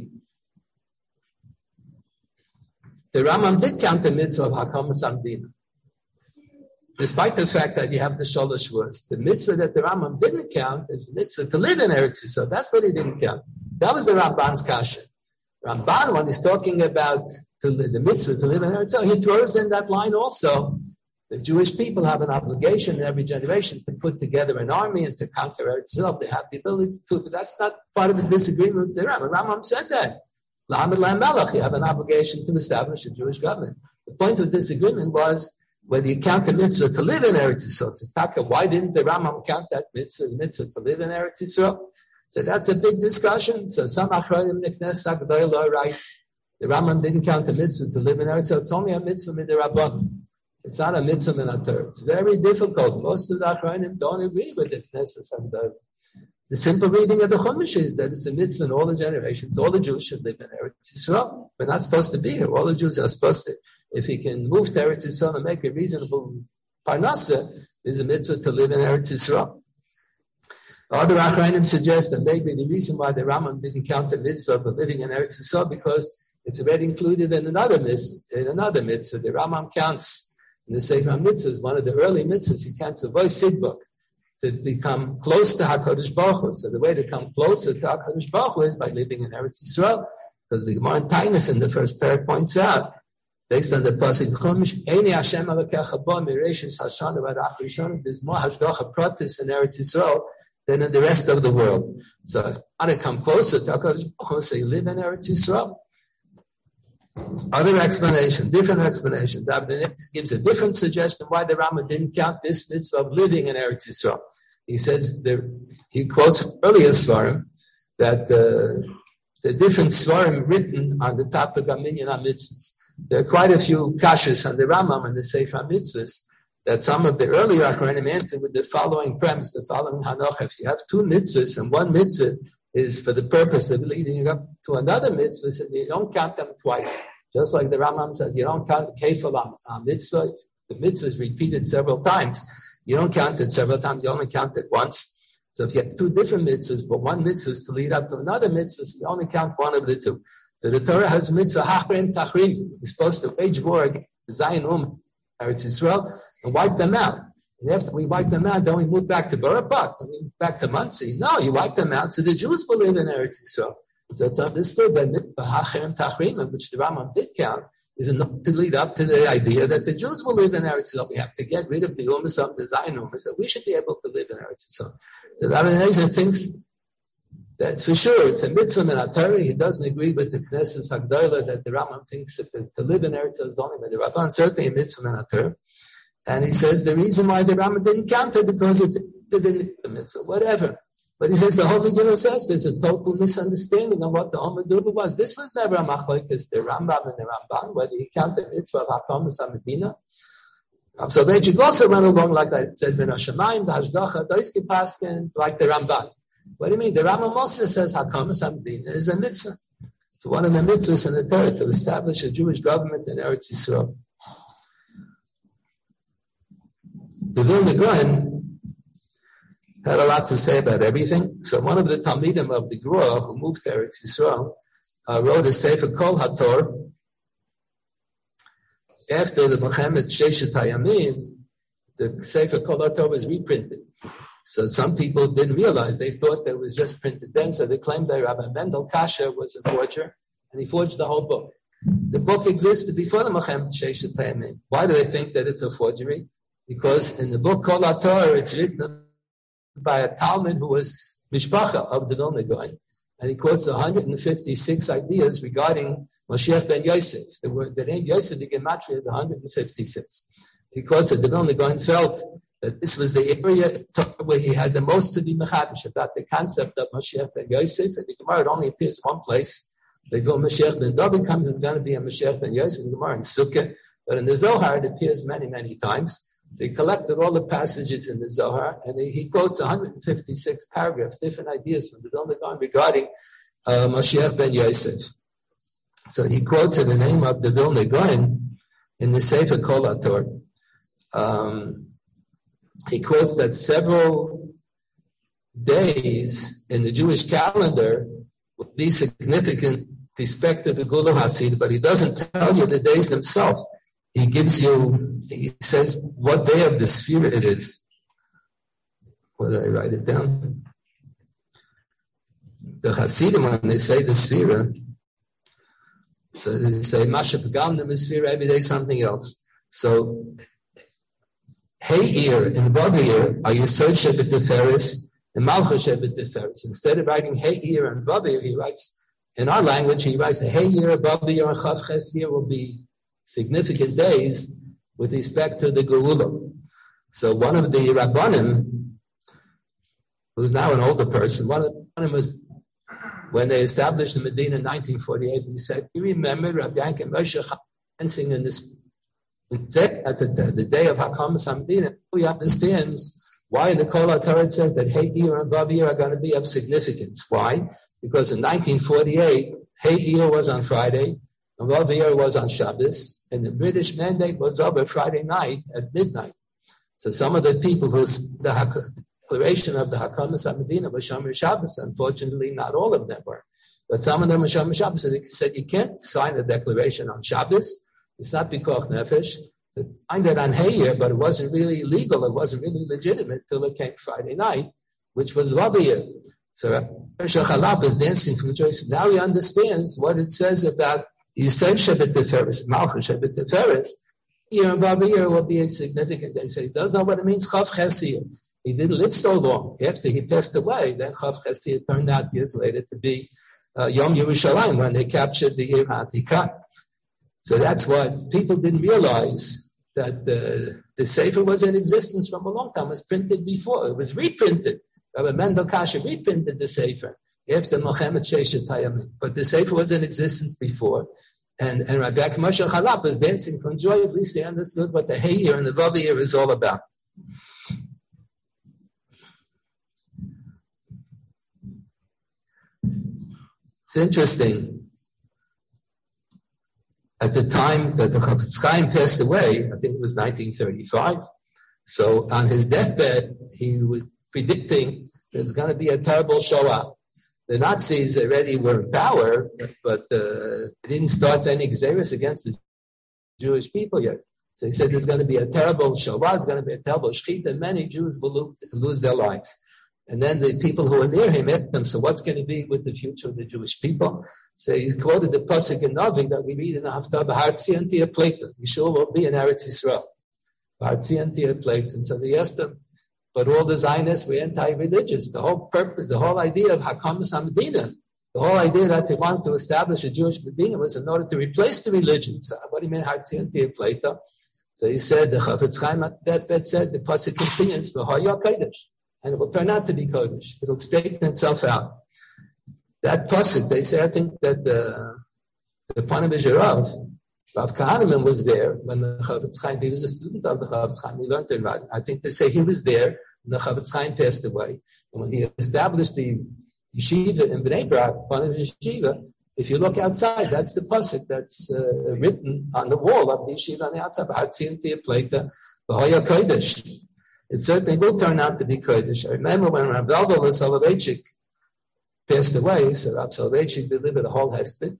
The Rambam did count the mitzvah of Hakam Samdina. Despite the fact that you have the Shalosh Shvuos, the mitzvah that the Rambam didn't count is the mitzvah to live in Eretz Yisrael. That's what he didn't count. That was the Ramban's kasha. Ramban, when he's talking about to, the mitzvah to live in Eretz Yisrael, he throws in that line also. The Jewish people have an obligation in every generation to put together an army and to conquer Eretz Yisrael. They have the ability to, but that's not part of his disagreement with the Rambam. Rambam said that. Lahamid Lahamelach, you have an obligation to establish a Jewish government. The point of disagreement was whether you count the mitzvah to live in Eretz Yisrael. So, Taka, why didn't the Rambam count that mitzvah, the mitzvah to live in Eretz Yisrael? So that's a big discussion. So some Achronim Niknes Agdolah writes the Rambam didn't count the mitzvah to live in Eretz Yisrael. It's only a mitzvah with the Rabbanim. It's not a mitzvah in a Torah. It's very difficult. Most of the Achrayim don't agree with the Knesset Hagdolah. The simple reading of the Chumash is that it's a mitzvah in all the generations. All the Jews should live in Eretz Yisrael. We're not supposed to be here. All the Jews are supposed to. If he can move to Eretz Yisrael and make a reasonable parnasa, there's a mitzvah to live in Eretz Yisrael. Other Achrayim suggest that maybe the reason why the Rambam didn't count the mitzvah of living in Eretz Yisrael because it's already included in another mitzvah. In another mitzvah, the Rambam counts in the Sefer HaMitzvahs, one of the early mitzvahs, he counts a voice sidbuk to become close to HaKadosh Baruch Hu. So the way to come closer to HaKadosh Baruch Hu is by living in Eretz Yisrael, because the Gemara in Tainus in the first parak points out, based on the pasuk Chumash, Eini Hashem Elokecha bo mireishis hashana v'rach rishon. There's more hashgacha pratis in Eretz Yisrael than in the rest of the world. So if you want to come closer to HaKadosh Baruch Hu, so you live in Eretz Yisrael. Other explanation, different explanation. It gives a different suggestion why the Rama didn't count this mitzvah of living in Eretz Yisrael. He says there, he quotes earlier svarim that uh, the different svarim written on the topic of minyan mitzvahs. There are quite a few kashas on the Rambam and the Sefer Mitzvahs that some of the earlier Achrayim answered with the following premise, the following hanoch. If you have two mitzvahs and one mitzvah is for the purpose of leading up to another mitzvah, so you don't count them twice. Just like the Rambam says, you don't count the kefal on mitzvah. The mitzvah is repeated several times. You don't count it several times. You only count it once. So if you have two different mitzvahs, but one mitzvah is to lead up to another mitzvah, so you only count one of the two. So the Torah has mitzvah hachrim tachrim. We're supposed to wage war against Zion Um, Eretz Yisrael, and wipe them out. And after we wipe them out, then we move back to Barapak, then we move back to Muncie. No, you wipe them out so the Jews will live in Eretz Yisrael. So it's understood that mitzvah hachrim tachrim, which the Rambam did count, is enough to lead up to the idea that the Jews will live in Eretz Yisrael. We have to get rid of the umas of the Zion umas, so we should be able to live in Eretz Yisrael. So the Rabbi Eliezer thinks that for sure it's a mitzvah in our Torah. He doesn't agree with the Knesset Hagdolah that the Rambam thinks that to live in Eretz Yisrael is only by the Rabban, certainly a mitzvah in our Torah. And he says the reason why the Rambam didn't count it because it's the mitzvah, whatever. But he says the whole Megillah says there's a total misunderstanding of what the whole Megillah was. This was never a machlokes the Rambam and the Ramban, whether he counted the mitzvah of Hakamas HaMedina. Um, so they should also run along like I said, Ben Hashemayim, the Hashgacha, Doiski Paskin, like the Ramban. What do you mean? The Rambam also says Hakamas HaMedina is a mitzvah. It's one of the mitzvahs in the Torah to establish a Jewish government in Eretz Yisrael. The Vilna Gaon had a lot to say about everything. So one of the Talmidim of the Grua, who moved to Eretz Yisrael, uh, wrote a Sefer Kol HaTor. After the Mohammed Sheshet HaYamim, the Sefer Kol HaTor was reprinted. So some people didn't realize. They thought that it was just printed then, so they claimed that Rabbi Mendel Kasher was a forger, and he forged the whole book. The book existed before the Mohammed Sheshet HaYamim. Why do they think that it's a forgery? Because in the book Kol HaTor, it's written by a Talmud who was Mishpacha of the Vilna Gaon, and he quotes one hundred fifty-six ideas regarding Moshiach ben Yosef. The, word, the name Yosef, the Gematria, is one hundred fifty-six. He quotes that the Vilna Gaon felt that this was the area where he had the most to be mechadesh about the concept of Moshiach ben Yosef, and the Gemara it only appears one place. They go Moshiach ben David comes, it's going to be a Moshiach ben Yosef, the Gemara in Sukkah, but in the Zohar it appears many, many times. So he collected all the passages in the Zohar, and he, he quotes one hundred fifty-six paragraphs, different ideas from the Vilna Gaon regarding uh, Moshiach ben Yosef. So he quotes in the name of the Vilna Gaon in the Sefer Kol HaTor. Um, he quotes that several days in the Jewish calendar would be significant with respect to the Gula Hasid, but he doesn't tell you the days themselves. He gives you, he says what day of the Sefira it is. Where did I write it down? The Hasidim, when they say the Sefira, so they say Masha Pagam, the Sefira, every day something else. So, Hey ear and Vav ear are Yesod Shebet Teferis and Malchus Shebet Teferis. Instead of writing Hey ear and Vav ear, he writes, in our language, he writes Hey ear, Vav ear, and Chav Ches ear will be significant days with respect to the Geula. So one of the Rabbanim, who's now an older person, one of them was, when they established the Medina in nineteen forty-eight, he said, you remember Rabbi Yankel Moshe dancing in this the day, at the, the day of Hakamas Hamedina, he understands why the Kol HaTorah says that Hey Iyar and Vav Iyar are going to be of significance. Why? Because in nineteen forty-eight, Hey Iyar was on Friday, and Vav Iyar was on Shabbos, and the British mandate was over Friday night at midnight. So some of the people who the declaration of the Hakamas Hamedina was Shomer Shabbos. Unfortunately, not all of them were, but some of them were Shomer Shabbos. So they said you can't sign a declaration on Shabbos. It's not Pikuach Nefesh. They signed it on Hey Iyar, but it wasn't really legal. It wasn't really legitimate till it came Friday night, which was Vav Iyar. So Hershel Chalap is dancing from joy. Now he understands what it says about Yisrael Shevet Teferes, Malchus Shevet Teferes. Iyar and Vav Iyar will be insignificant. They say he doesn't know what it means. Chav Chesed. He didn't live so long. After he passed away, then Chav Chesed turned out years later to be uh, Yom Yerushalayim when they captured the Ir HaTikah. So that's what people didn't realize, that the, the Sefer was in existence from a long time. It was printed before. It was reprinted. Rabbi Mendel Kasher reprinted the Sefer after Mohammed Sheshet Hayamim. But the Sefer was in existence before. And, and Rabbi Moshe Chalap was dancing from joy. At least they understood what the Hey Iyar and the Vav Iyar is all about. It's interesting. At the time that the Chafetz Chaim passed away, I think it was nineteen thirty-five. So on his deathbed, he was predicting there's going to be a terrible Shoah. The Nazis already were in power, but, but uh, they didn't start any exeris against the Jewish people yet. So he said there's going to be a terrible Shoah, there's going to be a terrible Shechita, and many Jews will lose, lose their lives. And then the people who were near him asked them, so what's going to be with the future of the Jewish people? So he quoted the Pasuk in Navi that we read in the Haftarah, B'Hartzi Tia Plata. Yeshua will be in Eretz Yisrael. B'Hartzi Tia Plata. And so they asked him, but all the Zionists were anti-religious. The whole purpose, the whole idea of Hakamas Hamedina, the whole idea that they want to establish a Jewish Medina was in order to replace the religion. So what do you mean, B'Hartzi Tia Plata? So he said, the Chafetz Chaim at that said, the Pasuk continues, V'Haya Kodesh. And it will turn out to be Kodesh. It'll straighten itself out. That pasuk, they say, I think that the the Panovich Rav, Rav Kahaneman was there when the Chafetz Chaim, he was a student of the Chafetz Chaim, he learned it right. I think they say he was there when the Chafetz Chaim passed away. And when he established the yeshiva in Bnei Brak, Panovich Yeshiva, if you look outside, that's the pasuk that's uh, written on the wall of the yeshiva on the outside. B'Hartzi Tia Plata, V'Haya Kodesh. It certainly will turn out to be Kodesh. I remember when Rav Velvel Soloveitchik passed away, so Rav Soloveitchik delivered a whole hesped.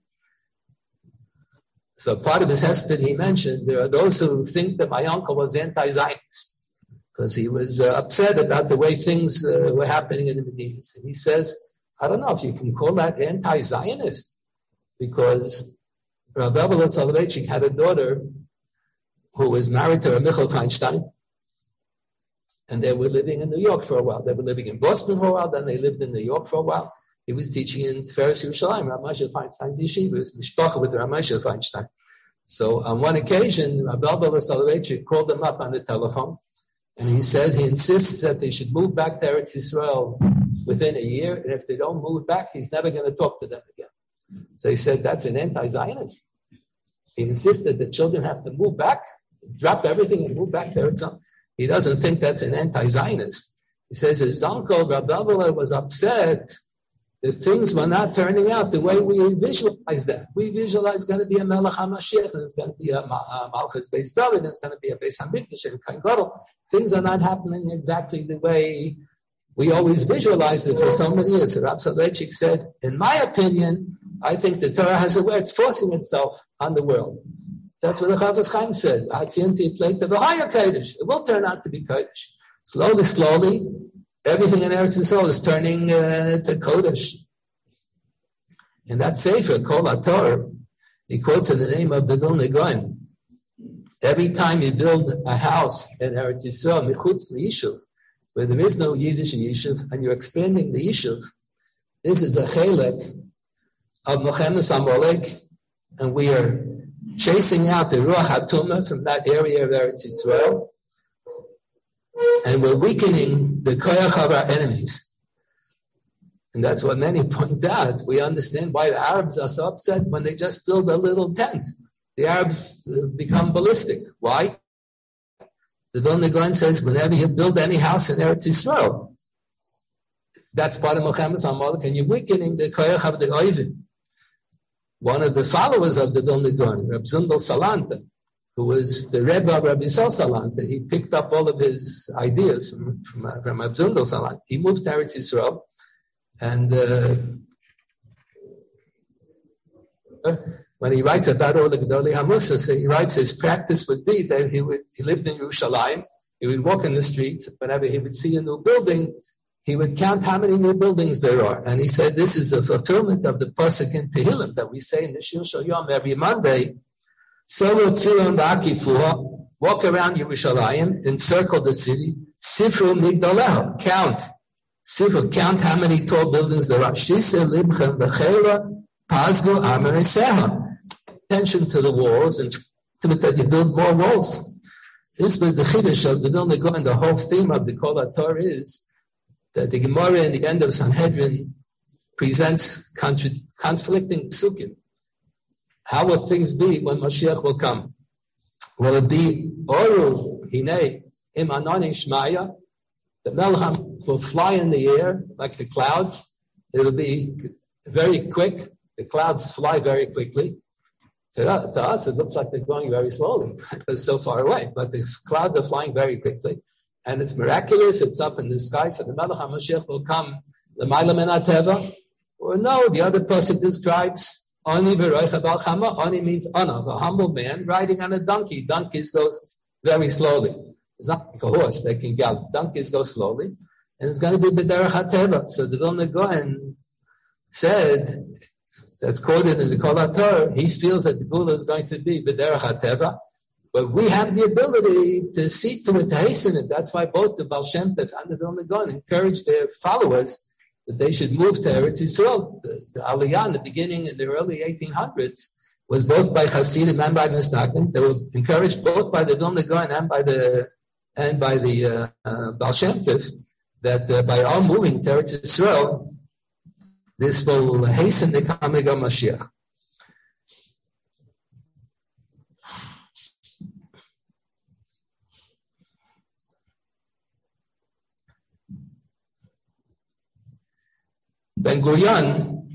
So part of his hesped, he mentioned, there are those who think that my uncle was anti-Zionist because he was uh, upset about the way things uh, were happening in the Middle East. And he says, I don't know if you can call that anti-Zionist, because Rav Velvel Soloveitchik had a daughter who was married to Michael Feinstein. And they were living in New York for a while. They were living in Boston for a while. Then they lived in New York for a while. He was teaching in Tiferes Yerushalayim, Rav Moshe Feinstein's yeshiva. It was mishpacha with Rav Moshe Feinstein. So on one occasion, Rav Velvel Soloveitchik called them up on the telephone, and he says he insists that they should move back to Eretz Yisrael within a year. And if they don't move back, he's never going to talk to them again. So he said that's an anti-Zionist. He insisted that children have to move back, drop everything, and move back to Eretz Yisrael. He doesn't think that's an anti-Zionist. He says his uncle, Rav Velvel, was upset that things were not turning out the way we visualized that. We visualized going to be a Melech HaMashiach, and it's going to be a, a Malchus Beis David, and it's going to be a Beis HaMikdash and Kohen Gadol. Things are not happening exactly the way we always visualized it for so many years. So Rav Soloveitchik said, in my opinion, I think the Torah has a way, it's forcing itself on the world. That's what the Chafetz Chaim said. It will turn out to be Kodesh. Slowly, slowly, everything in Eretz Yisrael is turning uh, to Kodesh. In that Sefer, Kol HaTorah, he quotes in the name of the Vilna Gaon. Every time you build a house in Eretz Yisrael, Michutz L'Yishuv, where there is no Yiddish Yishuv, and you're expanding the Yishuv, this is a chelek of Mochenes Amalek, and we are chasing out the Ruach HaTumah from that area of Eretz Yisrael, and we're weakening the koyach of our enemies. And that's what many point out. We understand why the Arabs are so upset when they just build a little tent. the Arabs become ballistic. Why? The Vilna Gaon says, whenever you build any house in Eretz Yisrael, that's part of Milchemes HaMolech, and you're weakening the koyach of the Oivim. One of the followers of the Vilna Gaon, Reb Zundel Salanta, who was the Rebbe of Rabbi Yisrael Salanta, he picked up all of his ideas from, from, from Reb Zundel Salanta. He moved to Eretz Yisrael, and uh, when he writes about all the Gedolei HaMusa, so he writes his practice would be that he would he lived in Yerushalayim, he would walk in the streets, whenever he would see a new building, he would count how many new buildings there are. And he said this is a fulfillment of the Pasuk in Tehillim that we say in the Shir Shal Yom every Monday. Solo Tzion V'Akifua, walk around Yerushalayim, encircle the city, Sifru Migdaleha, count. Sifru, count how many tall buildings there are. Shisa Libchem B'Chela, Pazgu Amareseha. Attention to the walls and to that you build more walls. This was the Chiddush of the Vilna Gaon. The whole theme of the Kol HaTorah is that the Gemara in the end of Sanhedrin presents contra- conflicting psukim. How will things be when Mashiach will come? Will it be Oru Hinei Im Anoni Shmaya? The Melcham will fly in the air like the clouds. It'll be very quick. The clouds fly very quickly. To, to us, it looks like they're going very slowly because it's so far away. But the clouds are flying very quickly. And it's miraculous. It's up in the sky. So the Melech HaMashiach will come. L'mayla min hateva. Or no, the other person describes Ani v'roicha bal chama. Ani means anav, a humble man riding on a donkey. Donkeys go very slowly. It's not like a horse that can gallop. Donkeys go slowly. And it's going to be b'derech hateva. So the Vilna Gaon said, that's quoted in the Kol HaTorah, he feels that the Gula is going to be b'derech hateva. But we have the ability to see to it, to hasten it. That's why both the Baal Shem Tov and the Vilna Gaon encouraged their followers that they should move to Eretz Yisrael. The, the Aliyah in the beginning, in the early eighteen hundreds, was both by Hasidim and by Misnagdim. They were encouraged both by the Vilna Gaon and by the and by the uh, uh, Baal Shem Tov that uh, by our moving to Eretz Yisrael, this will hasten the coming of Mashiach. Ben Gurion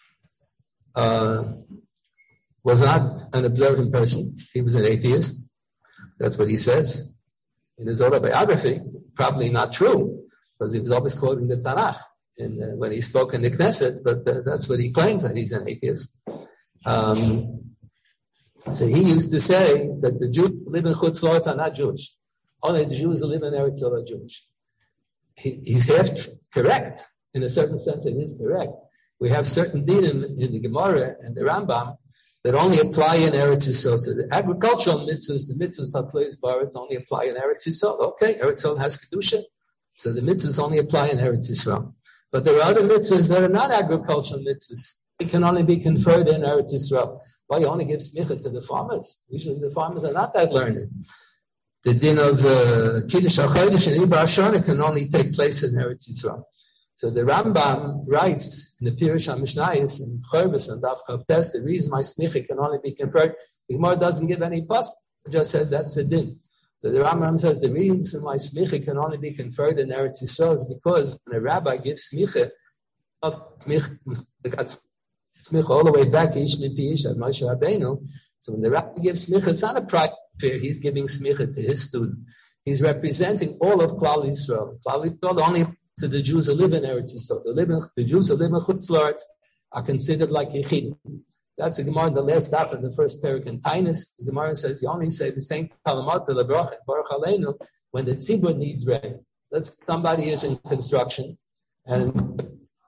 uh, was not an observant person. He was an atheist. That's what he says in his autobiography. Probably not true, because he was always quoting the Tanakh in, uh, when he spoke in the Knesset, but uh, that's what he claimed, that he's an atheist. Um, so he used to say that the Jews who live in Chutz La'aretz are not Jewish. Only the Jews who live in Eretz Yisrael are Jewish. He, he's half correct. In a certain sense, it is correct. We have certain dinim in the Gemara and the Rambam that only apply in Eretz Yisrael. So the agricultural mitzvahs, the mitzvahs of Tlois Baritz only apply in Eretz Yisrael. Okay, Eretz Yisrael has Kedusha, so the mitzvahs only apply in Eretz Yisrael. But there are other mitzvahs that are not agricultural mitzvahs. They can only be conferred in Eretz Yisrael. Why you only give smicha to the farmers? Usually the farmers are not that learned. The din of uh, Kiddush HaChodesh and Ibar Shana can only take place in Eretz Yisrael. So the Rambam writes in the Pirush HaMishnayos and Chorvus and Daf Chavtes, the reason my smicha can only be conferred, the Gemara doesn't give any pasuk. It just said that's a din. So the Rambam says the reason my smicha can only be conferred in Eretz Yisrael is because when a rabbi gives smicha, of smicha, smicha all the way back to Ishmi Piyish at Moshe Rabbeinu. So when the rabbi gives smicha, it's not a private affair. He's giving smicha to his student. He's representing all of Klal Yisrael. Klal Yisrael only to the Jews who live in Eretz Yisrael. The, live in, the Jews who live in Chutz La'aretz are considered like Yechidim. That's the Gemara in the last half of the first parak in Tainus. The Gemara says you only say the same Kalamat to Lebrach and Baruch Aleinu when the tzibur needs rain. That's somebody is in construction, and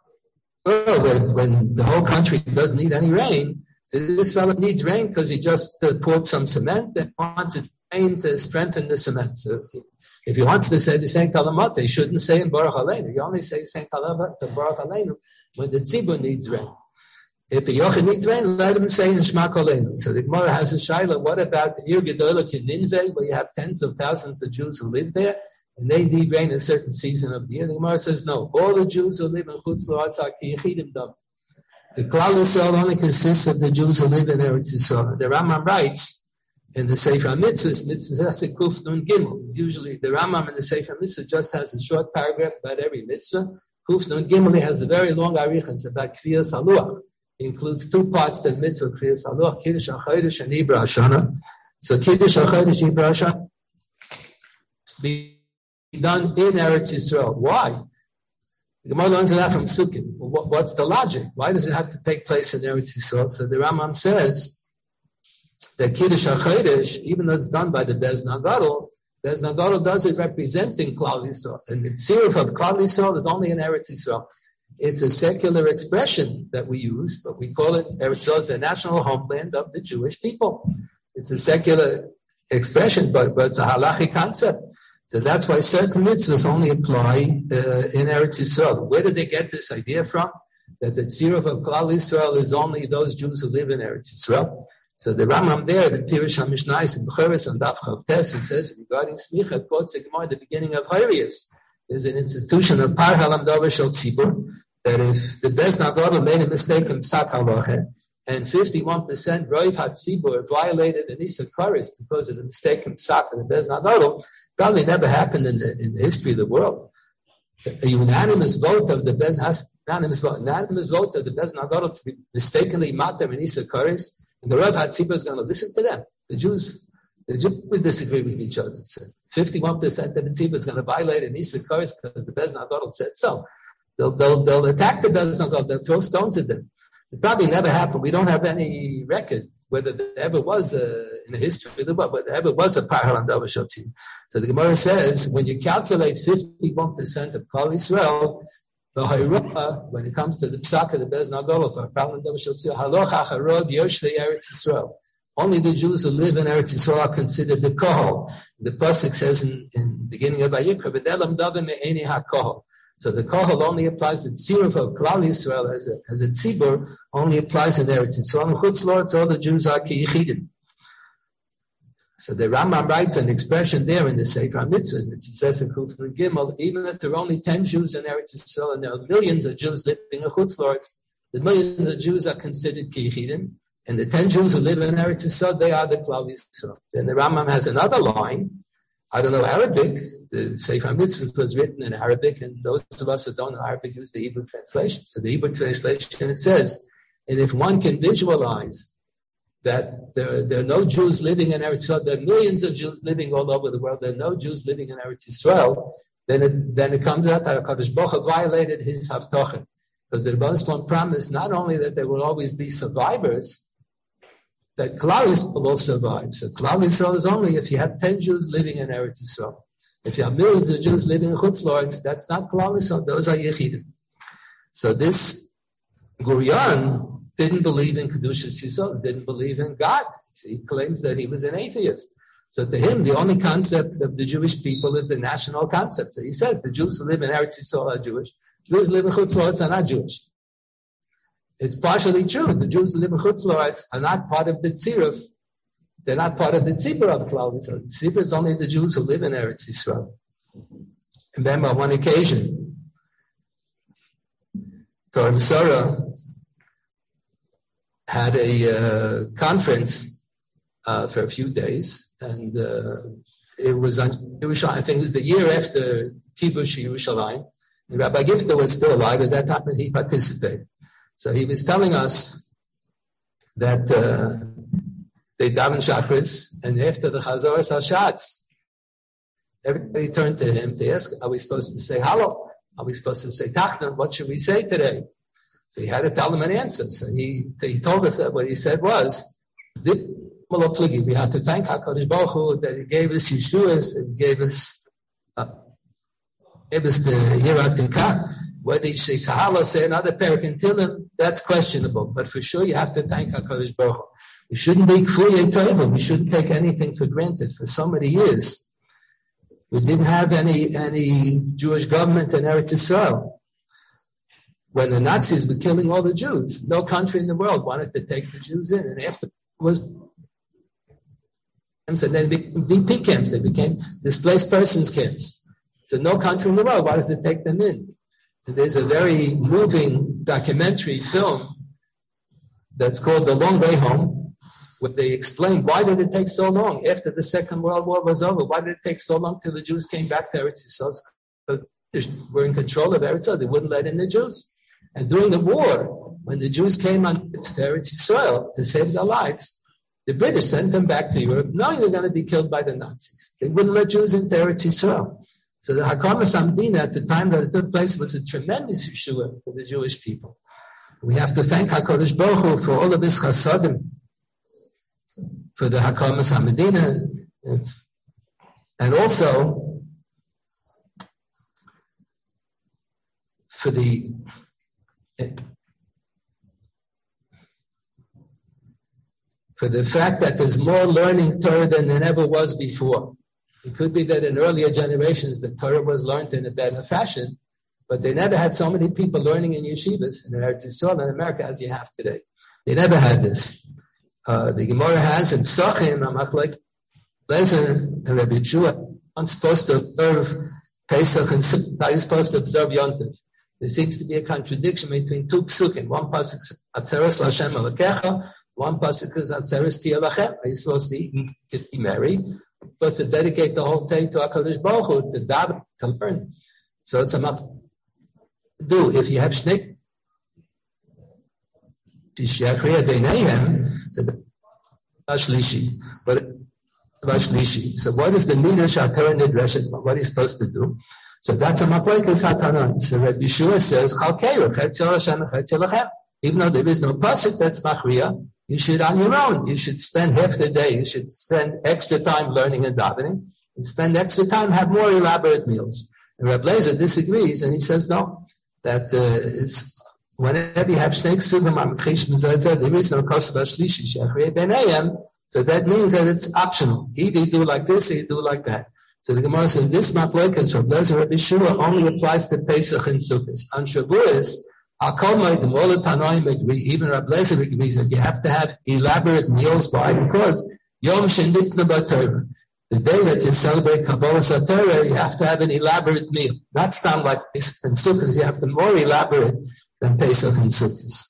when, when the whole country doesn't need any rain, so this fellow needs rain because he just uh, poured some cement and wants it rain to strengthen the cement. So if he wants to say the same Kalamat, he shouldn't say in Baruch Aleinu. You only say the same Kalamat to Baruch Aleinu when the tzibur needs rain. If the Yochid needs rain, let him say in Shema Koleinu. So the Gemara has a shaila. What about the Ir Gedola Ninveh, where you have tens of thousands of Jews who live there, and they need rain in a certain season of the year? The Gemara says no. All the Jews who live in Chutz La'aretz are ki yechidim dam. The Klal Yisrael only consists of the Jews who live in Eretz Yisrael. The Rambam writes in the Sefer Mitzvahs, Mitzvahs Kuf Nun Gimel. Usually the Rambam in the Sefer Mitzvah just has a short paragraph about every mitzvah. Kuf Nun Gimel has a very long arichas about Kriyas Haluach. It includes two parts to the mitzvah, Kriyas Haluach, Kiddush HaChodesh and Ibra Hashana. So Kiddush HaChodesh, Ibra Hashana is to be done in Eretz Yisrael. Why? The Gemara learns that from Sukkim. Well, what's the logic? Why does it have to take place in Eretz Yisrael? So the Rambam says that Kiddush HaChodesh, even though it's done by the Bez Nagadol, Bez Nagadol does it representing Klal Yisrael. And the tziruf of Klal Yisrael is only in Eretz Yisrael. It's a secular expression that we use, but we call it Eretz Yisrael as the national homeland of the Jewish people. It's a secular expression, but, but it's a halachic concept. So that's why certain mitzvahs only apply uh, in Eretz Yisrael. Where did they get this idea from? That the tziruf of Klal Yisrael is only those Jews who live in Eretz Yisrael. So the Rambam there, the Pirush HaMishnayos in Bechoros and Daf Chav Tes, it says regarding Smicha, quotes the Gemara at the beginning of Horius. There's an institution of Par Halam Dover Shel Tzibur, that if the Bez Nagadol made a mistake in Psak Halacha, and fifty-one percent Roiv HaTzibur violated an Issa Karis because of the mistake in Psak of the Bez Nagadol, probably never happened in the, in the history of the world. A unanimous vote of the Bez unanimous vote, unanimous vote of the Bez Nagadol to be mistakenly matam in Issa Karis, and the Roiv HaTzibur is going to listen to them. The Jews, the Jews disagree with each other. So fifty-one percent of the Tzibur is going to violate an Issa Karis because the Bez Nagadol said so. They'll, they'll, they'll attack the Bez Nagadol. They'll throw stones at them. It probably never happened. We don't have any record whether there ever was a, in the history of the world, whether there ever was a Par Halam Dover Shel Tzibur. So the Gemara says, when you calculate fifty-one percent of Klal Yisrael, the Hayrua, when it comes to the Psak of the Bez Nagadol for Par Halam Dover Shel Tzibur, Haloch Acharod Yoshvei Eretz Yisrael. Only the Jews who live in Eretz Yisrael are considered the Kohol. The Pasuk says in, in the beginning of Vayikra, V'delam Davim Me'eni HaKohol. So the Kohol only applies, the tziruf of Klal Yisrael as a, as a tzibur only applies in Eretz Yisrael. In Chutz La'aretz, all the Jews are kiyichidim. So the Rambam writes an expression there in the Sefer Mitzvah, that says in Kuf Nun Gimel, even if there are only ten Jews in Eretz Yisrael and there are millions of Jews living in Chutz La'aretz, the millions of Jews are considered kiyichidim, and the ten Jews who live in Eretz Yisrael, they are the Klal Yisrael. Then the Rambam has another line. I don't know Arabic. The Sefer Mitzvah was written in Arabic, and those of us that don't know Arabic use the Hebrew translation. So the Hebrew translation, it says, and if one can visualize that there, there are no Jews living in Eretz Yisrael, there are millions of Jews living all over the world, there are no Jews living in Eretz Yisrael, then it, then it comes out that HaKadosh Baruch Hu violated his Havtochen. Because the Rebbeinu Shalom promised not only that there will always be survivors, that Klal Yisrael will survive. So Klal Yisrael is only if you have ten Jews living in Eretz Yisrael. If you have millions of Jews living in Chutz La'aretz, that's not Klal Yisrael, those are Yechidim. So this Gurion didn't believe in Kedushas Yisrael, didn't believe in God. So he claims that he was an atheist. So to him, the only concept of the Jewish people is the national concept. So he says the Jews who live in Eretz Yisrael are Jewish. Jews who live in Chutz La'aretz are not Jewish. It's partially true. The Jews who live in Chutz La'aretz are not part of the tziruf. They're not part of the tzibur of Klal Yisrael. The tzibur is only the Jews who live in Eretz Yisrael. And then on one occasion, Torah V'Sora had a uh, conference uh, for a few days, and uh, it was on Yerushalayim. I think it was the year after Kibush Yerushalayim. And Rabbi Gifter was still alive at that time, and he participated. So he was telling us that uh, they daven Shachris, and after the Chazoras HaShatz, everybody turned to him to ask, are we supposed to say Halal? Are we supposed to say Tachnan? What should we say today? So he had to tell them an answer. So he, he told us that what he said was, we have to thank HaKadosh Baruch Hu that he gave us Yeshuas, and gave us, uh, gave us the Yirat Dikah. Whether you say Sahala, say another parak in Tilim, that's questionable. But for sure, you have to thank HaKadosh Baruch Hu. We shouldn't be Kfuyei Tova. We shouldn't take anything for granted. For so many years, we didn't have any any Jewish government in Eretz Yisrael. When the Nazis were killing all the Jews, no country in the world wanted to take the Jews in. And after was and then they became V P camps. They became displaced persons camps. So no country in the world wanted to take them in. And there's a very moving documentary film that's called The Long Way Home, where they explained why did it take so long after the Second World War was over. Why did it take so long till the Jews came back to Eretz Yisrael? Because they were in control of Eretz Yisrael. They wouldn't let in the Jews. And during the war, when the Jews came on to Eretz Yisrael to save their lives, the British sent them back to Europe knowing they're going to be killed by the Nazis. They wouldn't let Jews into Eretz Yisrael. So the Hakamas Hamedina at the time that it took place was a tremendous Yeshua for the Jewish people. We have to thank HaKadosh Baruch Hu for all of his chasadim, for the Hakamas Hamedina, and also for the for the fact that there's more learning Torah than there ever was before. It could be that in earlier generations the Torah was learned in a better fashion, but they never had so many people learning in yeshivas in Eretz Yisrael in America as you have today. They never had this. Uh, the Gemara has in Psachim, Amachlek, Lezer, and Rabbi Yeshua aren't supposed to observe Pesach and Sukkot. You're supposed to observe Yontif. There seems to be a contradiction between two psukim. One pasuk is Atzeres L'Hashem Elokecha. One pasuk is Atzeres Tiyeh Lachem. Are you supposed to eat and be merry? You're supposed to dedicate the whole day to HaKadosh Baruch Hu, to daven, to learn. So it's a matter do. If you have shnik, Tishachriya Deinayim, Shlishi. But Shlishi. So what is the Midrash HaTorah Nidreshes? What are you supposed to do? So that's a Machlokes HaTanan. So Rabbi Yeshua says, Chalkeiru, Chetzel Hashem, Chetzel Lachem. Even though there is no pasuk that's machriya, you should on your own. You should spend half the day. You should spend extra time learning and davening, and spend extra time have more elaborate meals. And Reb Lezer disagrees, and he says no. That uh, it's whenever you have shnei sugim amchish mizazeh, there is no kosev shlishi she'achrei b'neihem. So that means that it's optional. Either you do like this, or you do like that. So the Gemara says this machlokes Reb Lezer Reb Yeshua only applies to Pesach and Sukkot. On Shavuos, I'll call my the all the Tanoim agree, even Reb Lezer agrees that you have to have elaborate meals. Why? Because Yom Shenitna B'Torah, the day that you celebrate Kabbalah Satorah, you have to have an elaborate meal. That's not like Pesach and Sukkot. You have to be more elaborate than Pesach and Sukkot.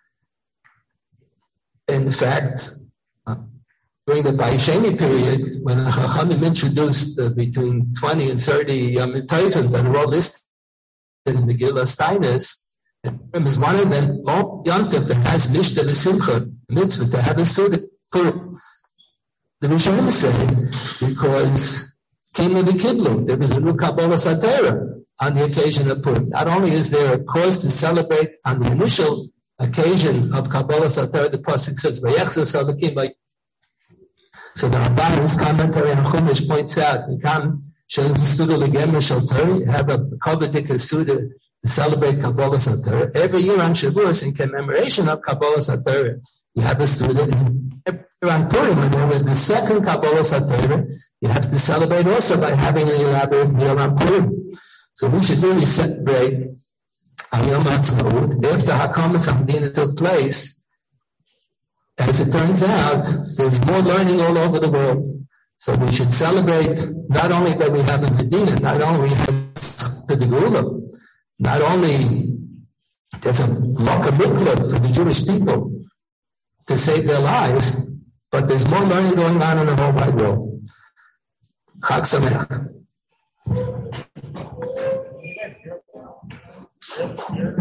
In fact, uh, during the Bayesheni period, when the Chachamim introduced uh, between twenty and thirty Yom Tovim that are all listed in the Megillas Taanis, and is one of them, all Yontif that has Mishta V'Simcha, mitzvah to have a Suda for the Rishonim say, because Kima V'Kiblu, there was a new Kabbalah Satorah on the occasion of Purim. Not only is there a cause to celebrate on the initial occasion of Kabbalah Satorah, the Pasuk says, V'yechzos Elokim V'y. So the Ramban's commentary on Chumash points out, we come, Shem Suda L'Gemer Shal Torah, you have a Kovadik Suda to celebrate Kabbalah Satorah. Every year on Shavuos, in commemoration of Kabbalah Satorah, you have a Suda. Every year on Purim, when there was the second Kabbalah Satorah, you have to celebrate also by having an elaborate meal on Purim. So we should really celebrate Yom Ha'atzmaut. After Hakamas Hamedina took place, as it turns out, there's more learning all over the world. So we should celebrate not only that we have a Medina, not only we have the Geula, not only there's a Malka Mikvah for the Jewish people to save their lives, but there's more learning going on in the whole wide world. Chag Sameach.